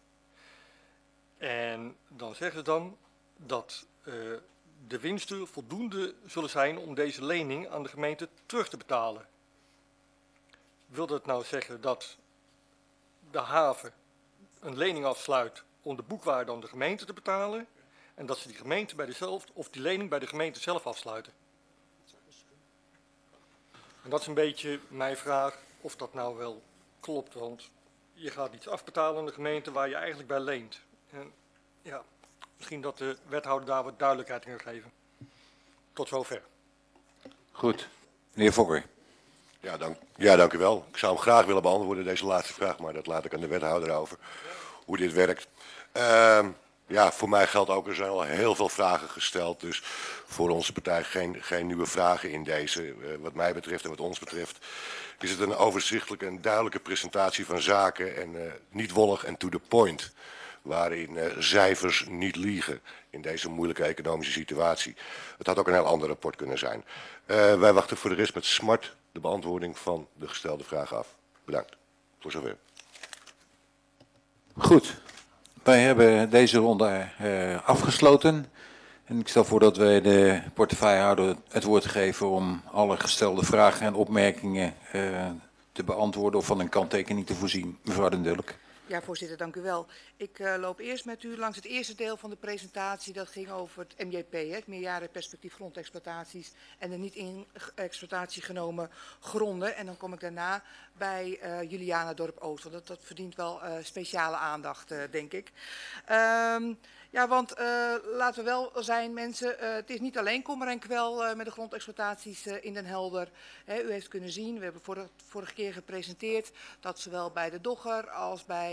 En dan zeggen ze dan dat de winsten voldoende zullen zijn om deze lening aan de gemeente terug te betalen. Wil dat nou zeggen dat de haven een lening afsluit om de boekwaarde aan de gemeente te betalen en dat ze die gemeente bij dezelfde of die lening bij de gemeente zelf afsluiten? En dat is een beetje mijn vraag of dat nou wel klopt, want je gaat iets afbetalen aan de gemeente waar je eigenlijk bij leent. En ja, misschien dat de wethouder daar wat duidelijkheid in kan geven. Tot zover. Goed, meneer Fokker. Ja, dank u wel. Ik zou hem graag willen beantwoorden, deze laatste vraag, maar dat laat ik aan de wethouder over, hoe dit werkt. Ja, voor mij geldt ook, er zijn al heel veel vragen gesteld, dus voor onze partij geen nieuwe vragen in deze. Wat mij betreft en wat ons betreft is het een overzichtelijke en duidelijke presentatie van zaken en niet wollig en to the point, waarin cijfers niet liegen in deze moeilijke economische situatie. Het had ook een heel ander rapport kunnen zijn. Wij wachten voor de rest met smart de beantwoording van de gestelde vragen af. Bedankt. Voor zover. Goed, wij hebben deze ronde afgesloten. En ik stel voor dat wij de portefeuillehouder het woord geven om alle gestelde vragen en opmerkingen te beantwoorden of van een kanttekening te voorzien. Mevrouw Den Dulk. Ja, voorzitter, dank u wel. Ik loop eerst met u langs het eerste deel van de presentatie. Dat ging over het MJP, het meerjarenperspectief grondexploitaties en de niet in exploitatie genomen gronden. En dan kom ik daarna bij Julianadorp Oost, want dat verdient wel speciale aandacht, denk ik. Ja, want laten we wel zijn, mensen, het is niet alleen kommer en kwel met de grondexploitaties in Den Helder. U heeft kunnen zien, we hebben vorige keer gepresenteerd dat zowel bij de Dogger als bij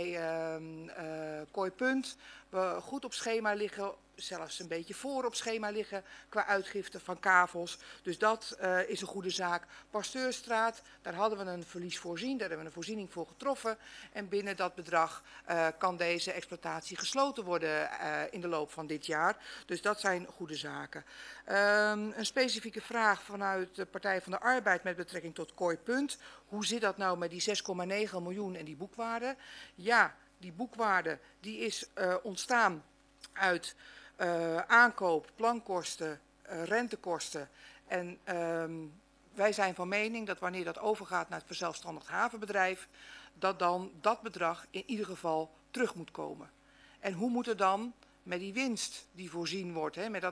Kooipunt we goed op schema liggen, zelfs een beetje voor op schema liggen qua uitgifte van kavels. Dus dat is een goede zaak. Pasteurstraat, daar hadden we een verlies voorzien, daar hebben we een voorziening voor getroffen. En binnen dat bedrag kan deze exploitatie gesloten worden in de loop van dit jaar. Dus dat zijn goede zaken. Een specifieke vraag vanuit de Partij van de Arbeid met betrekking tot Kooipunt. Hoe zit dat nou met die 6,9 miljoen en die boekwaarde? Ja, die boekwaarde die is ontstaan uit aankoop, plankosten, rentekosten. En wij zijn van mening dat wanneer dat overgaat naar het verzelfstandigd havenbedrijf, dat dan dat bedrag in ieder geval terug moet komen. En hoe moet er dan met die winst die voorzien wordt,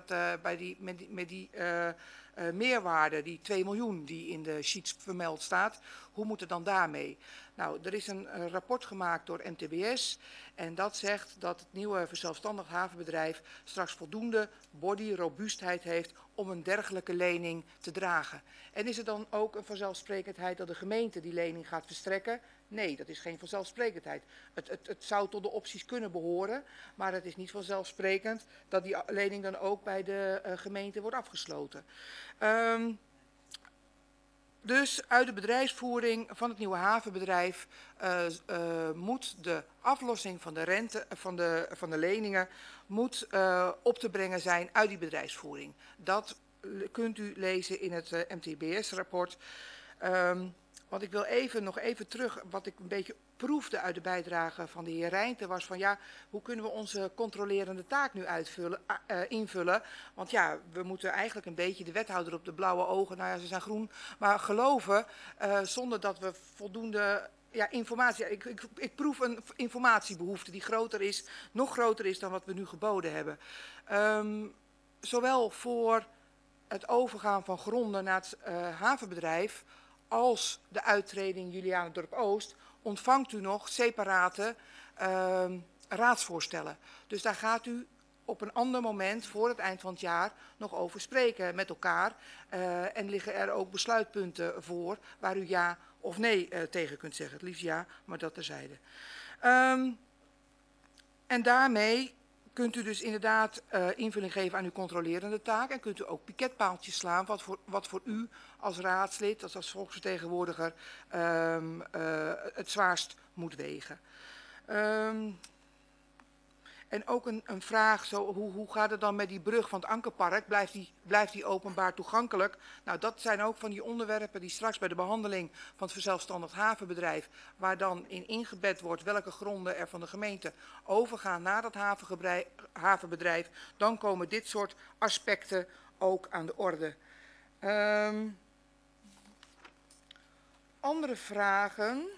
met die meerwaarde, die 2 miljoen die in de sheets vermeld staat, hoe moet het dan daarmee? Nou, er is een rapport gemaakt door MTBS en dat zegt dat het nieuwe verzelfstandig havenbedrijf straks voldoende robuustheid heeft om een dergelijke lening te dragen. En is er dan ook een vanzelfsprekendheid dat de gemeente die lening gaat verstrekken? Nee, dat is geen vanzelfsprekendheid. Het zou tot de opties kunnen behoren, maar het is niet vanzelfsprekend dat die lening dan ook bij de gemeente wordt afgesloten. Dus uit de bedrijfsvoering van het nieuwe havenbedrijf moet de aflossing van de rente van de leningen moet op te brengen zijn uit die bedrijfsvoering. Dat kunt u lezen in het MTBS-rapport. Want ik wil nog even terug, wat ik een beetje proefde uit de bijdrage van de heer Rijnten, was van ja, hoe kunnen we onze controlerende taak nu invullen? Want ja, we moeten eigenlijk een beetje de wethouder op de blauwe ogen, nou ja, ze zijn groen, maar geloven zonder dat we voldoende informatie. Ik proef een informatiebehoefte die nog groter is dan wat we nu geboden hebben. Zowel voor het overgaan van gronden naar het havenbedrijf als de uittreding Julianadorp Oost ontvangt u nog separate raadsvoorstellen. Dus daar gaat u op een ander moment voor het eind van het jaar nog over spreken met elkaar. En liggen er ook besluitpunten voor waar u ja of nee tegen kunt zeggen. Het liefst ja, maar dat terzijde. En daarmee kunt u dus inderdaad invulling geven aan uw controlerende taak. En kunt u ook piketpaaltjes slaan wat voor u als raadslid, als volksvertegenwoordiger het zwaarst moet wegen. En ook een vraag, hoe gaat het dan met die brug van het Ankerpark? Blijft die openbaar toegankelijk? Nou, dat zijn ook van die onderwerpen die straks bij de behandeling van het verzelfstandigd havenbedrijf, waar dan in ingebed wordt welke gronden er van de gemeente overgaan naar dat havenbedrijf, dan komen dit soort aspecten ook aan de orde. Andere vragen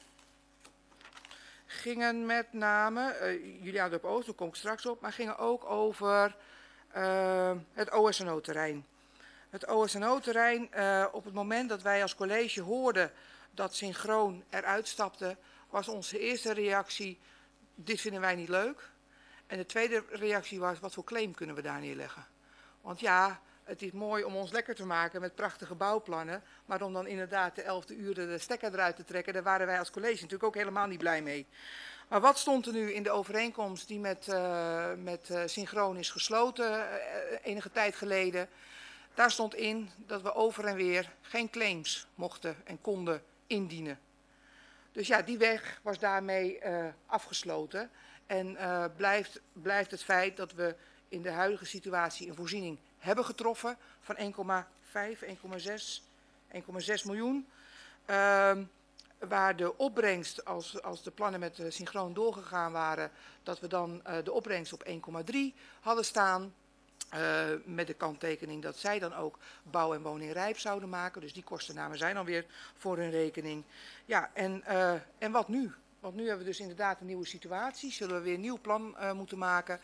gingen met name, Juliana Dorp Oost, daar kom ik straks op, maar gingen ook over het OSNO-terrein. Het OSNO-terrein, op het moment dat wij als college hoorden dat Synchroon eruit stapte, was onze eerste reactie, dit vinden wij niet leuk. En de tweede reactie was, wat voor claim kunnen we daar neerleggen? Want ja, het is mooi om ons lekker te maken met prachtige bouwplannen, maar om dan inderdaad de 11e uur de stekker eruit te trekken, daar waren wij als college natuurlijk ook helemaal niet blij mee. Maar wat stond er nu in de overeenkomst die met Synchroon is gesloten enige tijd geleden? Daar stond in dat we over en weer geen claims mochten en konden indienen. Dus ja, die weg was daarmee afgesloten. En blijft het feit dat we in de huidige situatie een voorziening hebben getroffen van 1,5, 1,6 miljoen. Waar de opbrengst, als de plannen met Synchroon doorgegaan waren, dat we dan de opbrengst op 1,3 hadden staan. Met de kanttekening dat zij dan ook bouw- en woning-rijp zouden maken. Dus die kosten namen zij dan weer voor hun rekening. Ja, en wat nu? Want nu hebben we dus inderdaad een nieuwe situatie. Zullen we weer een nieuw plan moeten maken?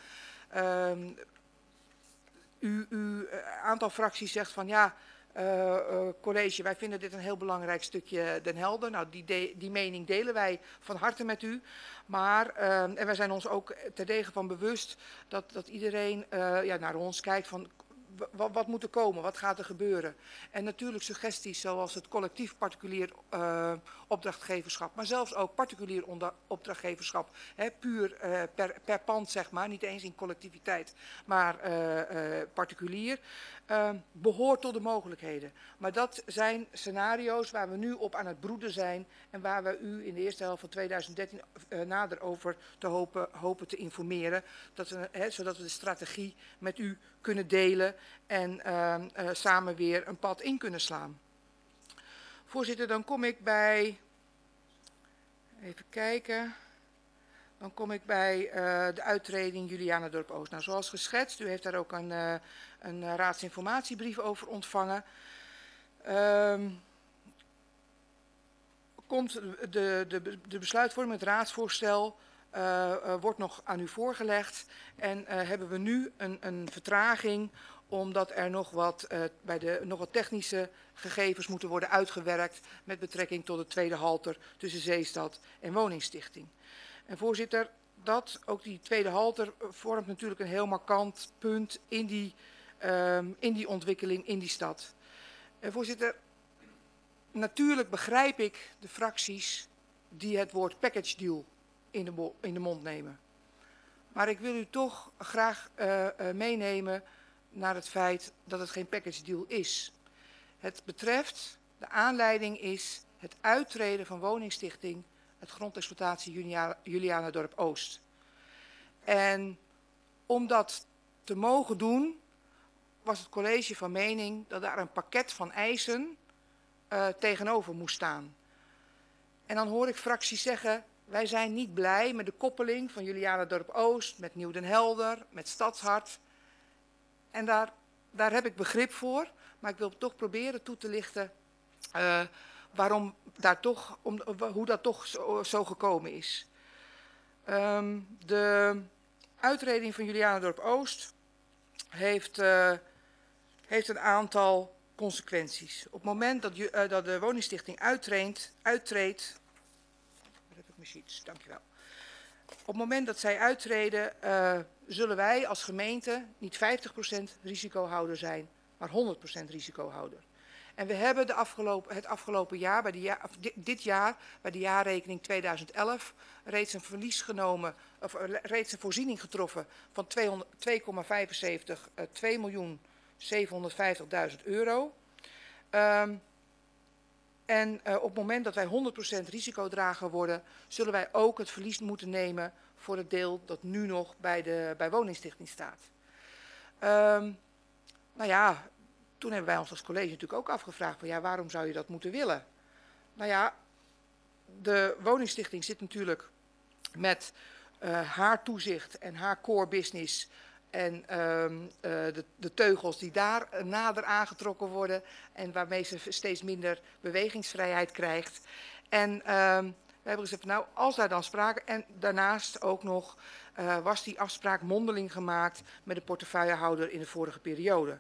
Uw aantal fracties zegt van ja, college, wij vinden dit een heel belangrijk stukje Den Helder. Nou, die mening delen wij van harte met u. Maar, en wij zijn ons ook terdege van bewust dat iedereen naar ons kijkt van wat moet er komen, wat gaat er gebeuren. En natuurlijk suggesties zoals het collectief particulier opdrachtgeverschap, maar zelfs ook particulier opdrachtgeverschap, puur per pand zeg maar, niet eens in collectiviteit, maar particulier, behoort tot de mogelijkheden. Maar dat zijn scenario's waar we nu op aan het broeden zijn en waar we u in de eerste helft van 2013 nader over te hopen te informeren, zodat we de strategie met u kunnen delen en samen weer een pad in kunnen slaan. Voorzitter, dan kom ik bij, even kijken, dan kom ik bij de uittreding Juliana Dorp Oost. Nou, zoals geschetst, u heeft daar ook een raadsinformatiebrief over ontvangen. Komt de besluitvorming, het raadsvoorstel, wordt nog aan u voorgelegd en hebben we nu een vertraging omdat er nog wat technische gegevens moeten worden uitgewerkt met betrekking tot de tweede halter tussen Zeestad en Woningstichting. En voorzitter, ook die tweede halter vormt natuurlijk een heel markant punt in die ontwikkeling in die stad. En voorzitter, natuurlijk begrijp ik de fracties die het woord package deal in de mond nemen. Maar ik wil u toch graag meenemen naar het feit dat het geen package deal is. Het betreft, de aanleiding is het uittreden van Woningstichting, het grondexploitatie Juliana Dorp Oost. En om dat te mogen doen, was het college van mening dat daar een pakket van eisen tegenover moest staan. En dan hoor ik fracties zeggen, wij zijn niet blij met de koppeling van Juliana Dorp Oost, met Nieuw Den Helder, met Stadshart. En daar heb ik begrip voor, maar ik wil toch proberen toe te lichten hoe dat toch zo gekomen is. De uitreding van Juliana Dorp Oost heeft een aantal consequenties. Op het moment dat de woningstichting uittreedt, daar heb ik mijn sheets, dankjewel. op het moment dat zij uittreden, zullen wij als gemeente niet 50% risicohouder zijn, maar 100% risicohouder. En we hebben het afgelopen jaar, dit jaar, bij de jaarrekening 2011, reeds een verlies genomen, of reeds een voorziening getroffen van 2,75, 2.750.000 euro. En op het moment dat wij 100% risicodrager worden, zullen wij ook het verlies moeten nemen voor het deel dat nu nog bij woningstichting staat. Nou ja, toen hebben wij ons als college natuurlijk ook afgevraagd van ja, waarom zou je dat moeten willen? Nou ja, de woningstichting zit natuurlijk met haar toezicht en haar core business en de teugels die daar nader aangetrokken worden en waarmee ze steeds minder bewegingsvrijheid krijgt. En we hebben gezegd, nou, als daar dan sprake, en daarnaast ook nog was die afspraak mondeling gemaakt met de portefeuillehouder in de vorige periode.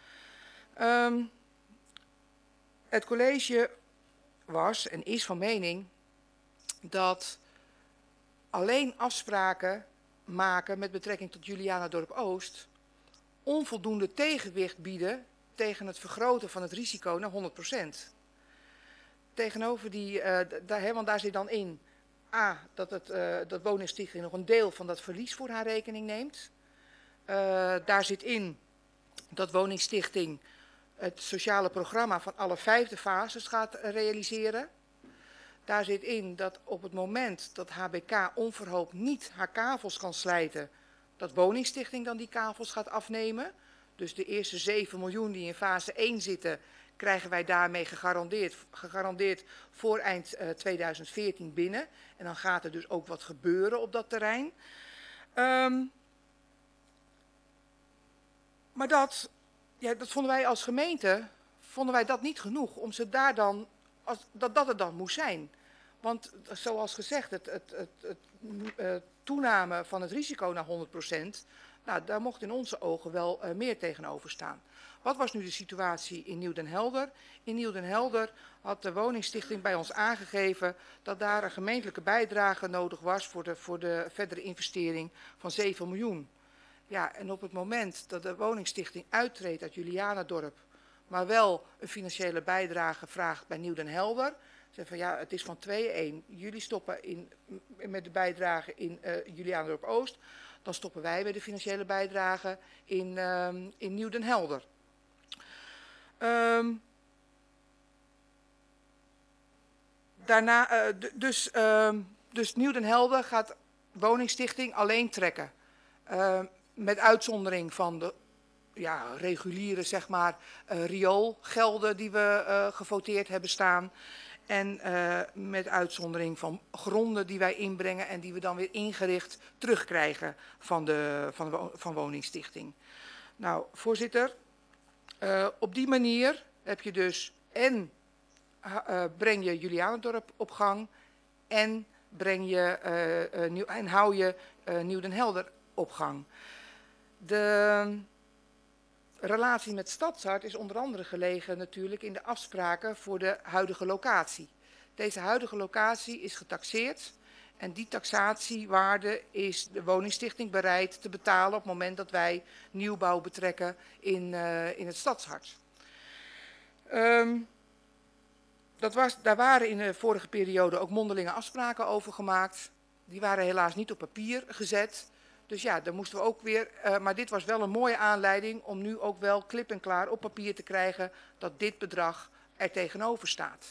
Het college was en is van mening dat alleen afspraken maken met betrekking tot Julianadorp Oost onvoldoende tegenwicht bieden tegen het vergroten van het risico naar 100%. Tegenover die, want daar zit dan in dat woningstichting nog een deel van dat verlies voor haar rekening neemt. Daar zit in dat woningstichting het sociale programma van alle 5 fases gaat realiseren. Daar zit in dat op het moment dat HBK onverhoopt niet haar kavels kan slijten, dat woningstichting dan die kavels gaat afnemen. Dus de eerste 7 miljoen die in fase 1 zitten, krijgen wij daarmee gegarandeerd voor eind 2014 binnen. En dan gaat er dus ook wat gebeuren op dat terrein. Maar dat vonden wij als gemeente dat niet genoeg om ze daar dan, dat het dan moest zijn. Want zoals gezegd, het toename van het risico naar 100%, nou, daar mocht in onze ogen wel meer tegenover staan. Wat was nu de situatie in Nieuw-den Helder? In Nieuw-den Helder had de woningstichting bij ons aangegeven dat daar een gemeentelijke bijdrage nodig was voor de verdere investering van 7 miljoen. Ja, en op het moment dat de woningstichting uittreedt uit Julianadorp, maar wel een financiële bijdrage vraagt bij Nieuw-den Helder, zeggen van ja, het is van 2-1. Jullie stoppen met de bijdrage in Julianadorp Oost, dan stoppen wij met de financiële bijdrage in Nieuw-den Helder. Dus Nieuw-den Helder gaat woningstichting alleen trekken. Met uitzondering van de reguliere, zeg maar, rioolgelden die we gevoteerd hebben staan. En met uitzondering van gronden die wij inbrengen en die we dan weer ingericht terugkrijgen van woningstichting. Nou, voorzitter, op die manier heb je dus en breng je Julianadorp op gang en hou je Nieuw-den Helder op gang. De relatie met Stadshart is onder andere gelegen natuurlijk in de afspraken voor de huidige locatie. Deze huidige locatie is getaxeerd en die taxatiewaarde is de woningstichting bereid te betalen op het moment dat wij nieuwbouw betrekken in het Stadshart. Daar waren in de vorige periode ook mondelinge afspraken over gemaakt. Die waren helaas niet op papier gezet. Dus ja, daar moesten we ook weer, maar dit was wel een mooie aanleiding om nu ook wel klip en klaar op papier te krijgen dat dit bedrag er tegenover staat.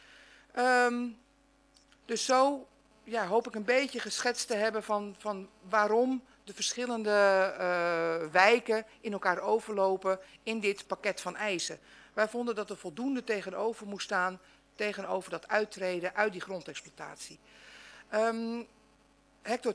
Dus zo hoop ik een beetje geschetst te hebben van waarom de verschillende wijken in elkaar overlopen in dit pakket van eisen. Wij vonden dat er voldoende tegenover moest staan tegenover dat uittreden uit die grondexploitatie. Hector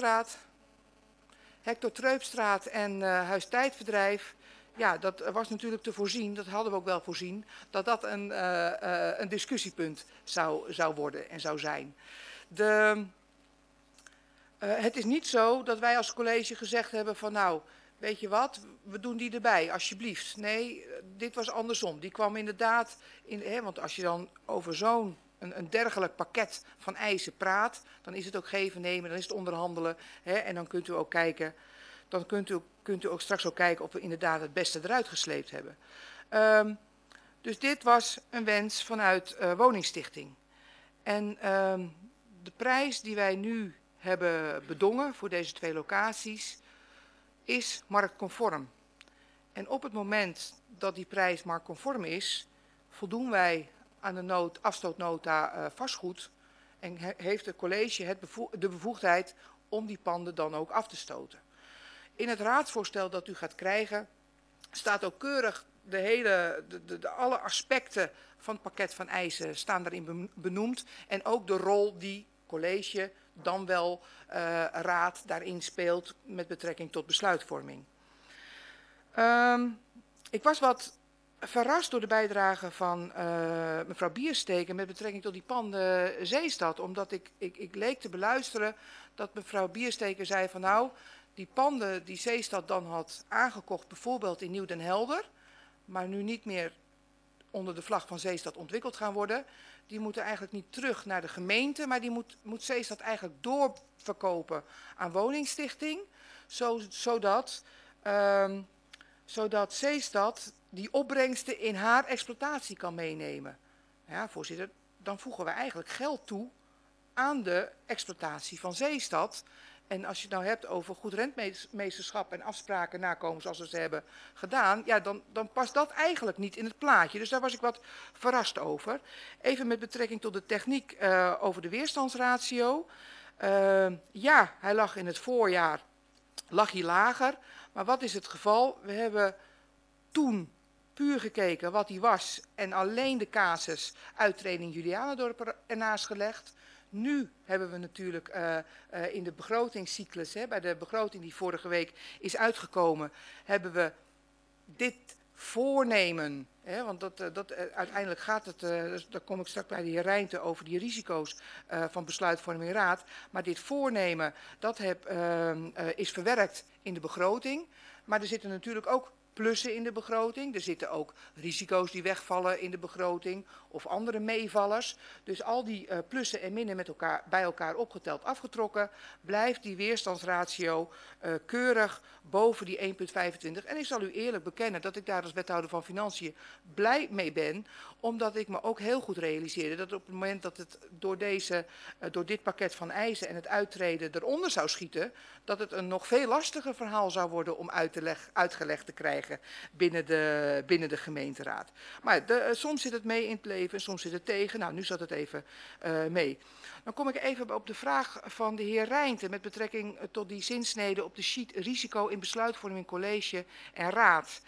Treupstraat en Huistijdverdrijf, ja, dat was natuurlijk te voorzien, dat hadden we ook wel voorzien, dat dat een discussiepunt zou worden en zou zijn. Het is niet zo dat wij als college gezegd hebben van nou, weet je wat, we doen die erbij, alsjeblieft. Nee, dit was andersom. Die kwam inderdaad, want als je dan over zo'n een dergelijk pakket van eisen praat, dan is het ook geven nemen, dan is het onderhandelen. Hè, en dan kunt u ook kijken, dan kunt u ook straks ook kijken of we inderdaad het beste eruit gesleept hebben. Dus dit was een wens vanuit Woningstichting. En de prijs die wij nu hebben bedongen voor deze 2 locaties is marktconform. En op het moment dat die prijs marktconform is, voldoen wij aan de afstootnota vastgoed en heeft het college de bevoegdheid om die panden dan ook af te stoten. In het raadsvoorstel dat u gaat krijgen staat ook keurig alle aspecten van het pakket van eisen staan daarin benoemd. En ook de rol die college, dan wel raad daarin speelt met betrekking tot besluitvorming. Ik was wat verrast door de bijdrage van mevrouw Biersteken met betrekking tot die panden Zeestad. Omdat ik leek te beluisteren dat mevrouw Biersteken zei van nou, die panden die Zeestad dan had aangekocht, bijvoorbeeld in Nieuw-den Helder, maar nu niet meer onder de vlag van Zeestad ontwikkeld gaan worden, die moeten eigenlijk niet terug naar de gemeente, maar die moet Zeestad eigenlijk doorverkopen aan Woningstichting, zodat Zeestad die opbrengsten in haar exploitatie kan meenemen. Ja, voorzitter, dan voegen we eigenlijk geld toe aan de exploitatie van Zeestad. En als je het nou hebt over goed rentmeesterschap en afspraken nakomen zoals we ze hebben gedaan, ja, dan past dat eigenlijk niet in het plaatje. Dus daar was ik wat verrast over. Even met betrekking tot de techniek over de weerstandsratio. Ja, hij lag in het voorjaar, lag hij lager. Maar wat is het geval? We hebben toen puur gekeken wat hij was en alleen de casus uittreding Julianendorp ernaast gelegd. Nu hebben we natuurlijk in de begrotingscyclus, bij de begroting die vorige week is uitgekomen, hebben we dit voornemen, want uiteindelijk gaat het, daar kom ik straks bij de heer Rijnte over die risico's van besluitvorming raad, maar dit voornemen, dat is verwerkt in de begroting, maar er zitten natuurlijk ook plussen in de begroting. Er zitten ook risico's die wegvallen in de begroting of andere meevallers. Dus al die plussen en minnen bij elkaar opgeteld afgetrokken, blijft die weerstandsratio keurig boven die 1,25. En ik zal u eerlijk bekennen dat ik daar als wethouder van Financiën blij mee ben, omdat ik me ook heel goed realiseerde dat op het moment dat het door dit pakket van eisen en het uittreden eronder zou schieten, dat het een nog veel lastiger verhaal zou worden om uitgelegd te krijgen binnen de gemeenteraad. Maar soms zit het mee in het leven, soms zit het tegen. Nou, nu zat het even mee. Dan kom ik even op de vraag van de heer Rijnte met betrekking tot die zinsnede op de sheet risico in besluitvorming college en raad.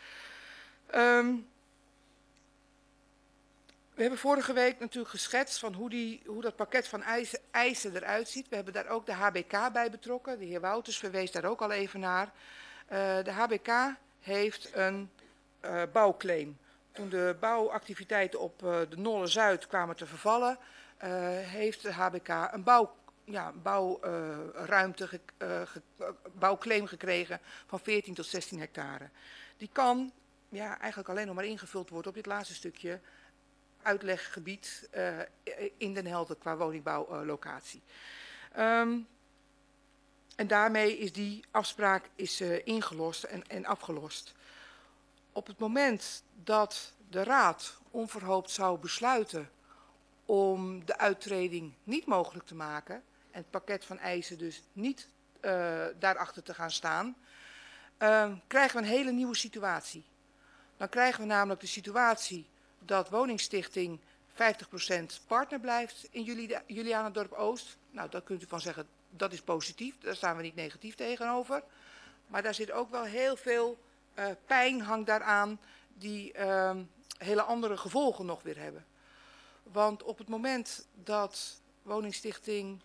We hebben vorige week natuurlijk geschetst van hoe dat pakket van eisen eruit ziet. We hebben daar ook de HBK bij betrokken. De heer Wouters verwees daar ook al even naar. De HBK heeft een bouwclaim. Toen de bouwactiviteiten op de Nolle Zuid kwamen te vervallen, heeft de HBK een bouwclaim gekregen van 14 tot 16 hectare. Die kan eigenlijk alleen nog maar ingevuld worden op dit laatste stukje uitleggebied in Den Helder qua woningbouwlocatie. En daarmee is die afspraak ingelost en afgelost. Op het moment dat de raad onverhoopt zou besluiten om de uittreding niet mogelijk te maken en het pakket van eisen dus niet daarachter te gaan staan, krijgen we een hele nieuwe situatie. Dan krijgen we namelijk de situatie dat Woningstichting 50% partner blijft in Julianendorp Oost. Nou, daar kunt u van zeggen, dat is positief, daar staan we niet negatief tegenover. Maar daar zit ook wel heel veel pijn hangt daaraan die hele andere gevolgen nog weer hebben. Want op het moment dat Woningstichting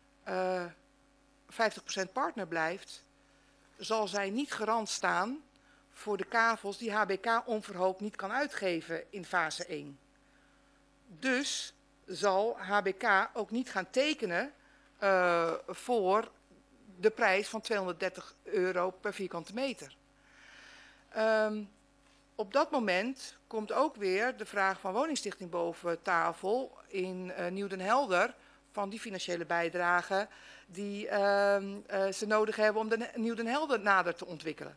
50% partner blijft, zal zij niet garant staan voor de kavels die HBK onverhoopt niet kan uitgeven in fase 1. Dus zal HBK ook niet gaan tekenen voor de prijs van €230 per vierkante meter. op dat moment komt ook weer de vraag van Woningstichting boven tafel in Nieuw Den Helder van die financiële bijdrage die ze nodig hebben om de Nieuw Den Helder nader te ontwikkelen.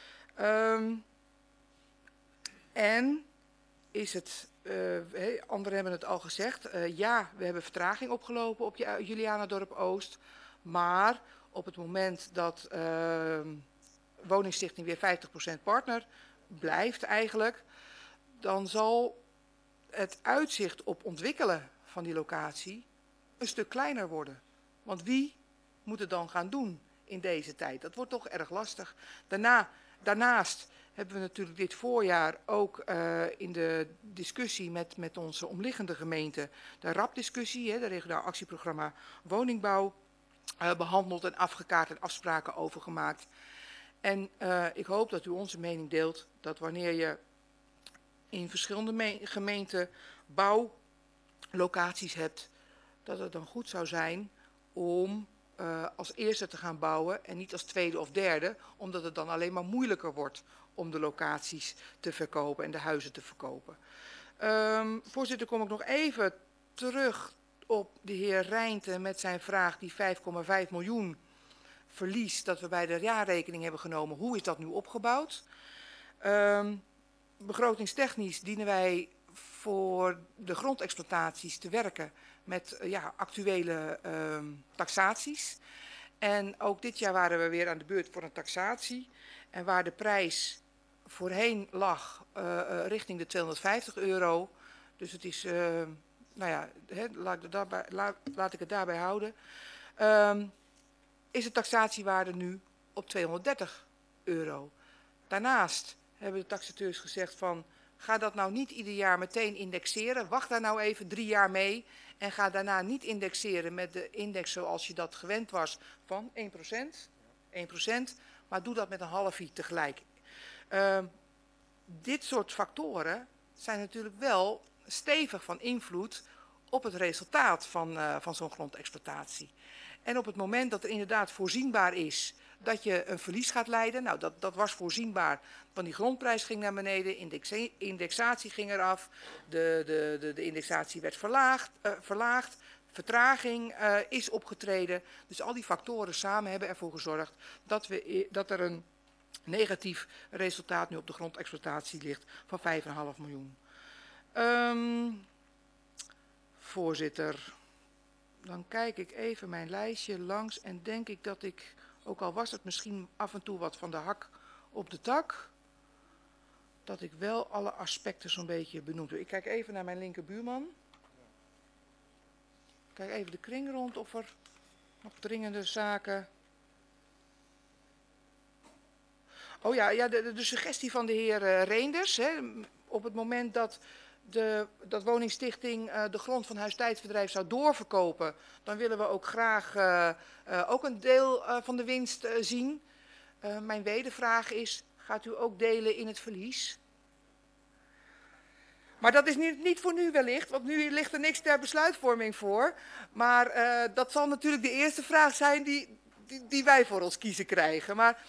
En is het, anderen hebben het al gezegd, ja, we hebben vertraging opgelopen op Julianadorp Oost, maar op het moment dat Woningstichting weer 50% partner blijft eigenlijk, dan zal het uitzicht op ontwikkelen van die locatie een stuk kleiner worden. Want wie moet het dan gaan doen in deze tijd? Dat wordt toch erg lastig. Daarnaast hebben we natuurlijk dit voorjaar ook in de discussie met onze omliggende gemeenten, de RAP-discussie, de regionaal actieprogramma woningbouw, behandeld en afgekaart en afspraken over gemaakt. En ik hoop dat u onze mening deelt dat wanneer je in verschillende gemeenten bouwlocaties hebt, dat het dan goed zou zijn om als eerste te gaan bouwen en niet als tweede of derde, omdat het dan alleen maar moeilijker wordt om de locaties te verkopen en de huizen te verkopen. Voorzitter, kom ik nog even terug op de heer Rijnten met zijn vraag, die 5,5 miljoen verlies dat we bij de jaarrekening hebben genomen. Hoe is dat nu opgebouwd? Begrotingstechnisch dienen wij voor de grondexploitaties te werken met actuele taxaties. En ook dit jaar waren we weer aan de beurt voor een taxatie. En waar de prijs voorheen lag richting de €250. Dus het is, laat ik het daarbij houden. Is de taxatiewaarde nu op €230. Daarnaast hebben de taxateurs gezegd van, ga dat nou niet ieder jaar meteen indexeren. Wacht daar nou even 3 jaar mee en ga daarna niet indexeren met de index zoals je dat gewend was van 1%, maar doe dat met een halfie tegelijk. Dit soort factoren zijn natuurlijk wel stevig van invloed op het resultaat van zo'n grondexploitatie. En op het moment dat er inderdaad voorzienbaar is dat je een verlies gaat leiden, nou dat was voorzienbaar, want die grondprijs ging naar beneden, indexatie ging eraf, de indexatie werd verlaagd, vertraging is opgetreden. Dus al die factoren samen hebben ervoor gezorgd dat er een negatief resultaat nu op de grondexploitatie ligt van 5,5 miljoen. Voorzitter, dan kijk ik even mijn lijstje langs en denk ik dat ik, ook al was het misschien af en toe wat van de hak op de tak, dat ik wel alle aspecten zo'n beetje benoemd heb. Ik kijk even naar mijn linkerbuurman. Ik kijk even de kring rond of er nog dringende zaken. Oh ja, de suggestie van de heer Reenders. Hè, op het moment dat Woningstichting de grond van Huis-Tijdverdrijf zou doorverkopen, dan willen we ook graag ook een deel van de winst zien. Mijn wedervraag is, gaat u ook delen in het verlies? Maar dat is niet voor nu wellicht, want nu ligt er niks ter besluitvorming voor. Maar dat zal natuurlijk de eerste vraag zijn die wij voor ons kiezen krijgen. Maar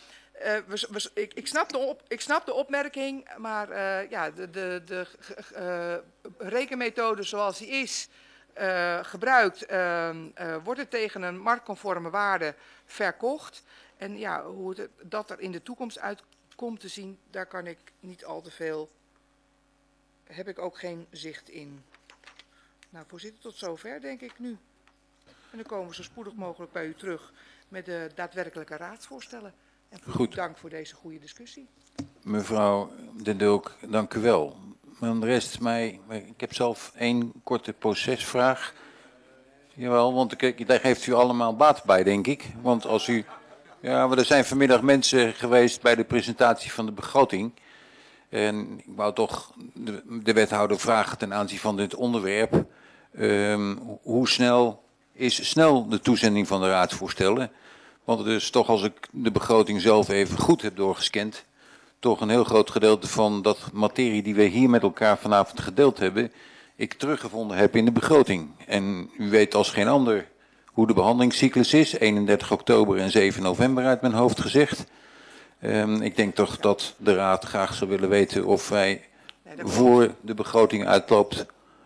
ik snap de opmerking, maar de rekenmethode zoals die is gebruikt, wordt het tegen een marktconforme waarde verkocht. En ja, hoe dat er in de toekomst uit komt te zien, daar kan ik niet al te veel, heb ik ook geen zicht in. Nou, voorzitter, tot zover denk ik nu. En dan komen we zo spoedig mogelijk bij u terug met de daadwerkelijke raadsvoorstellen. En Goed. Dank voor deze goede discussie. Mevrouw Den Dulk, dank u wel. Maar dan rest mij, ik heb zelf 1 korte procesvraag. Jawel, want daar heeft u allemaal baat bij, denk ik. Want als u, ja, maar er zijn vanmiddag mensen geweest bij de presentatie van de begroting. En ik wou toch de wethouder vragen ten aanzien van dit onderwerp. Hoe snel is de toezending van de raadsvoorstellen? Want het is toch, als ik de begroting zelf even goed heb doorgescand, toch een heel groot gedeelte van dat materie die we hier met elkaar vanavond gedeeld hebben, ik teruggevonden heb in de begroting. En u weet als geen ander hoe de behandelingscyclus is, 31 oktober en 7 november uit mijn hoofd gezegd. Ik denk toch dat de Raad graag zou willen weten of wij voor de begroting uitloopt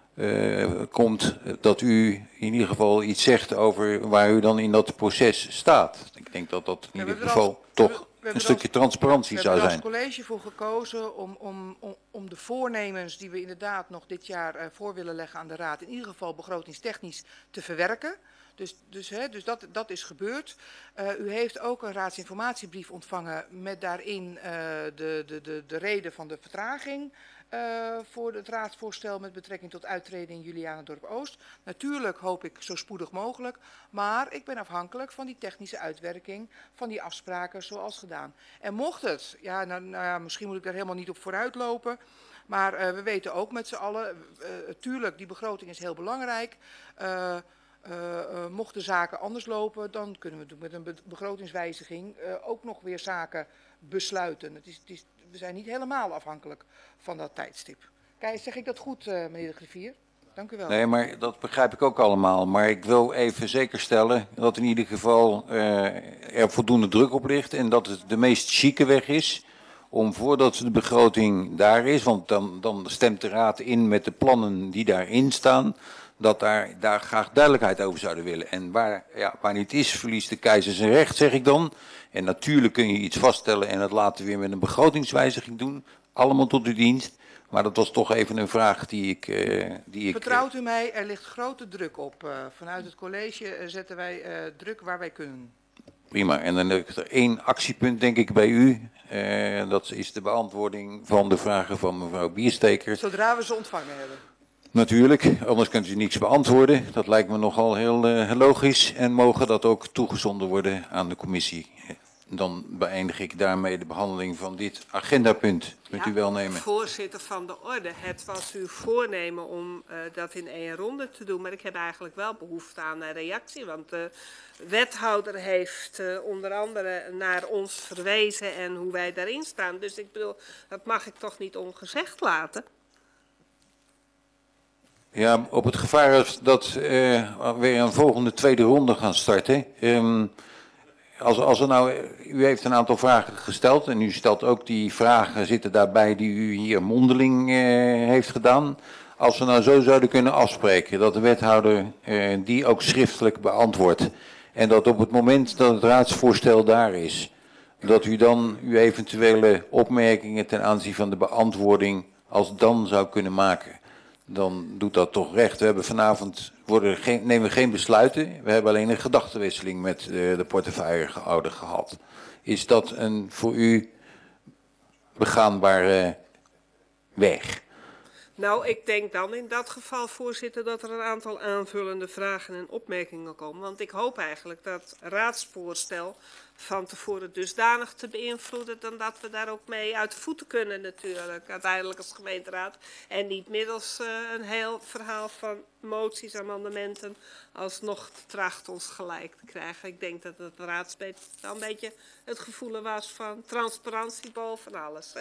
komt, dat u in ieder geval iets zegt over waar u dan in dat proces staat. Ik denk dat dat in ieder geval toch een stukje transparantie zou zijn. We hebben er als college voor gekozen om de voornemens die we inderdaad nog dit jaar voor willen leggen aan de Raad, in ieder geval begrotingstechnisch te verwerken. Dus dat is gebeurd. U heeft ook een raadsinformatiebrief ontvangen met daarin de reden van de vertraging voor het raadsvoorstel met betrekking tot uittreden in Julianendorp Oost. Natuurlijk hoop ik zo spoedig mogelijk, maar ik ben afhankelijk van die technische uitwerking van die afspraken zoals gedaan. En mocht het, misschien moet ik daar helemaal niet op vooruit lopen, maar we weten ook met z'n allen, tuurlijk, die begroting is heel belangrijk. Mochten zaken anders lopen, dan kunnen we met een begrotingswijziging ook nog weer zaken besluiten. We zijn niet helemaal afhankelijk van dat tijdstip. Kijk, zeg ik dat goed, meneer de griffier? Dank u wel. Nee, maar dat begrijp ik ook allemaal. Maar ik wil even zeker stellen dat in ieder geval er voldoende druk op ligt en dat het de meest chique weg is om voordat de begroting daar is, want dan stemt de Raad in met de plannen die daarin staan, dat daar graag duidelijkheid over zouden willen. En waar niet is, verliest de keizer zijn recht, zeg ik dan. En natuurlijk kun je iets vaststellen en dat laten we weer met een begrotingswijziging doen. Allemaal tot uw dienst. Maar dat was toch even een vraag die ik... Vertrouwt u mij, er ligt grote druk op. Vanuit het college zetten wij druk waar wij kunnen. Prima. En dan is er één actiepunt, denk ik, bij u. Dat is de beantwoording van de vragen van mevrouw Biersteker. Zodra we ze ontvangen hebben. Natuurlijk, anders kunt u niets beantwoorden. Dat lijkt me nogal heel logisch. En mogen dat ook toegezonden worden aan de commissie. Dan beëindig ik daarmee de behandeling van dit agendapunt. Met uw welnemen. Voorzitter van de orde, het was uw voornemen om dat in één ronde te doen. Maar ik heb eigenlijk wel behoefte aan een reactie. Want de wethouder heeft onder andere naar ons verwezen en hoe wij daarin staan. Dus ik bedoel, dat mag ik toch niet ongezegd laten. Ja, op het gevaar dat weer een volgende tweede ronde gaan starten. Als er nou, u heeft een aantal vragen gesteld en u stelt ook die vragen zitten daarbij die u hier mondeling heeft gedaan. Als we nou zo zouden kunnen afspreken dat de wethouder die ook schriftelijk beantwoordt en dat op het moment dat het raadsvoorstel daar is, dat u dan uw eventuele opmerkingen ten aanzien van de beantwoording als dan zou kunnen maken. Dan doet dat toch recht. We hebben vanavond nemen we geen besluiten. We hebben alleen een gedachtenwisseling met de portefeuillehouder gehad. Is dat een voor u begaanbare weg? Nou, ik denk dan in dat geval, voorzitter, dat er een aantal aanvullende vragen en opmerkingen komen. Want ik hoop eigenlijk dat raadsvoorstel van tevoren dusdanig te beïnvloeden dan dat we daar ook mee uit de voeten kunnen natuurlijk, uiteindelijk als gemeenteraad. En niet middels een heel verhaal van moties, amendementen, alsnog te trachten ons gelijk te krijgen. Ik denk dat het raadslid wel een beetje het gevoel was van transparantie boven alles.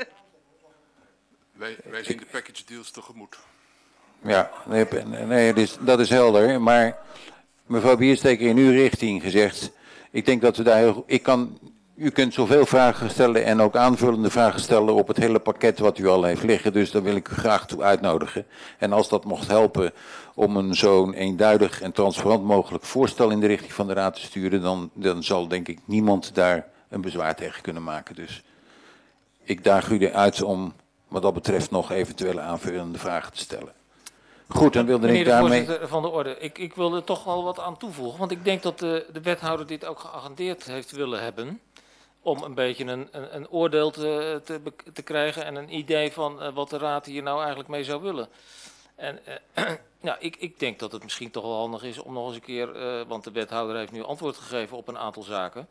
Wij zien de package deals tegemoet. Ja, nee, dat is helder. Maar mevrouw Biersteker, in uw richting gezegd, ik denk dat we daar u kunt zoveel vragen stellen en ook aanvullende vragen stellen op het hele pakket wat u al heeft liggen. Dus daar wil ik u graag toe uitnodigen. En als dat mocht helpen om een zo'n eenduidig en transparant mogelijk voorstel in de richting van de Raad te sturen, dan zal denk ik niemand daar een bezwaar tegen kunnen maken. Dus ik daag u eruit om wat dat betreft nog eventuele aanvullende vragen te stellen. Goed, dan wilde ik daarmee... Meneer de voorzitter van de orde, ik wil er toch wel wat aan toevoegen. Want ik denk dat de wethouder dit ook geagendeerd heeft willen hebben. Om een beetje een oordeel te krijgen en een idee van wat de raad hier nou eigenlijk mee zou willen. En ik denk dat het misschien toch wel handig is om nog eens een keer, want de wethouder heeft nu antwoord gegeven op een aantal zaken.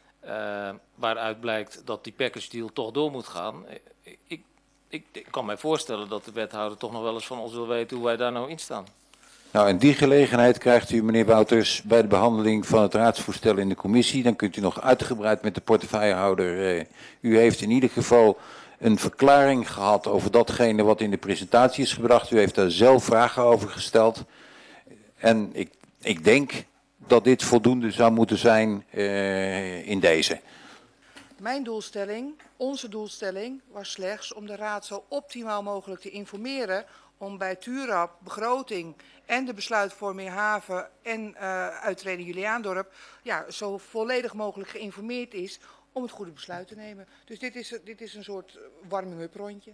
Waaruit blijkt dat die package deal toch door moet gaan. Ik kan mij voorstellen dat de wethouder toch nog wel eens van ons wil weten hoe wij daar nou in staan. Nou, en die gelegenheid krijgt u, meneer Wouters, bij de behandeling van het raadsvoorstel in de commissie. Dan kunt u nog uitgebreid met de portefeuillehouder. U heeft in ieder geval een verklaring gehad over datgene wat in de presentatie is gebracht. U heeft daar zelf vragen over gesteld. En ik denk dat dit voldoende zou moeten zijn in deze. Mijn doelstelling, onze doelstelling, was slechts om de raad zo optimaal mogelijk te informeren om bij TURAP, begroting en de besluitvorming haven en uittreding Juliaandorp ja, zo volledig mogelijk geïnformeerd is om het goede besluit te nemen. Dus dit is een soort warming-up rondje.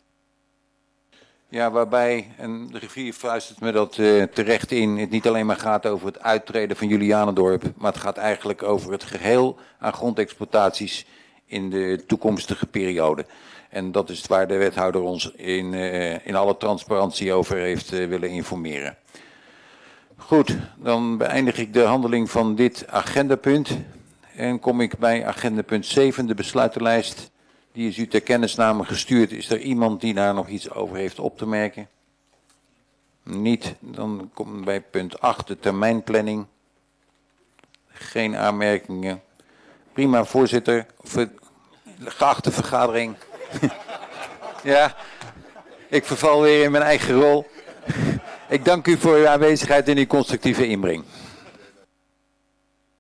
Ja, waarbij, en de griffier fluistert me dat terecht in, het niet alleen maar gaat over het uittreden van Julianendorp, maar het gaat eigenlijk over het geheel aan grondexploitaties in de toekomstige periode. En dat is waar de wethouder ons in alle transparantie over heeft willen informeren. Goed, dan beëindig ik de handeling van dit agendapunt en kom ik bij agendapunt 7, de besluitenlijst. Die is u ter kennisname gestuurd. Is er iemand die daar nog iets over heeft op te merken? Niet. Dan komen we bij punt 8, de termijnplanning. Geen aanmerkingen. Prima, voorzitter. Geachte vergadering. Ja, ik verval weer in mijn eigen rol. Ik dank u voor uw aanwezigheid en uw constructieve inbreng.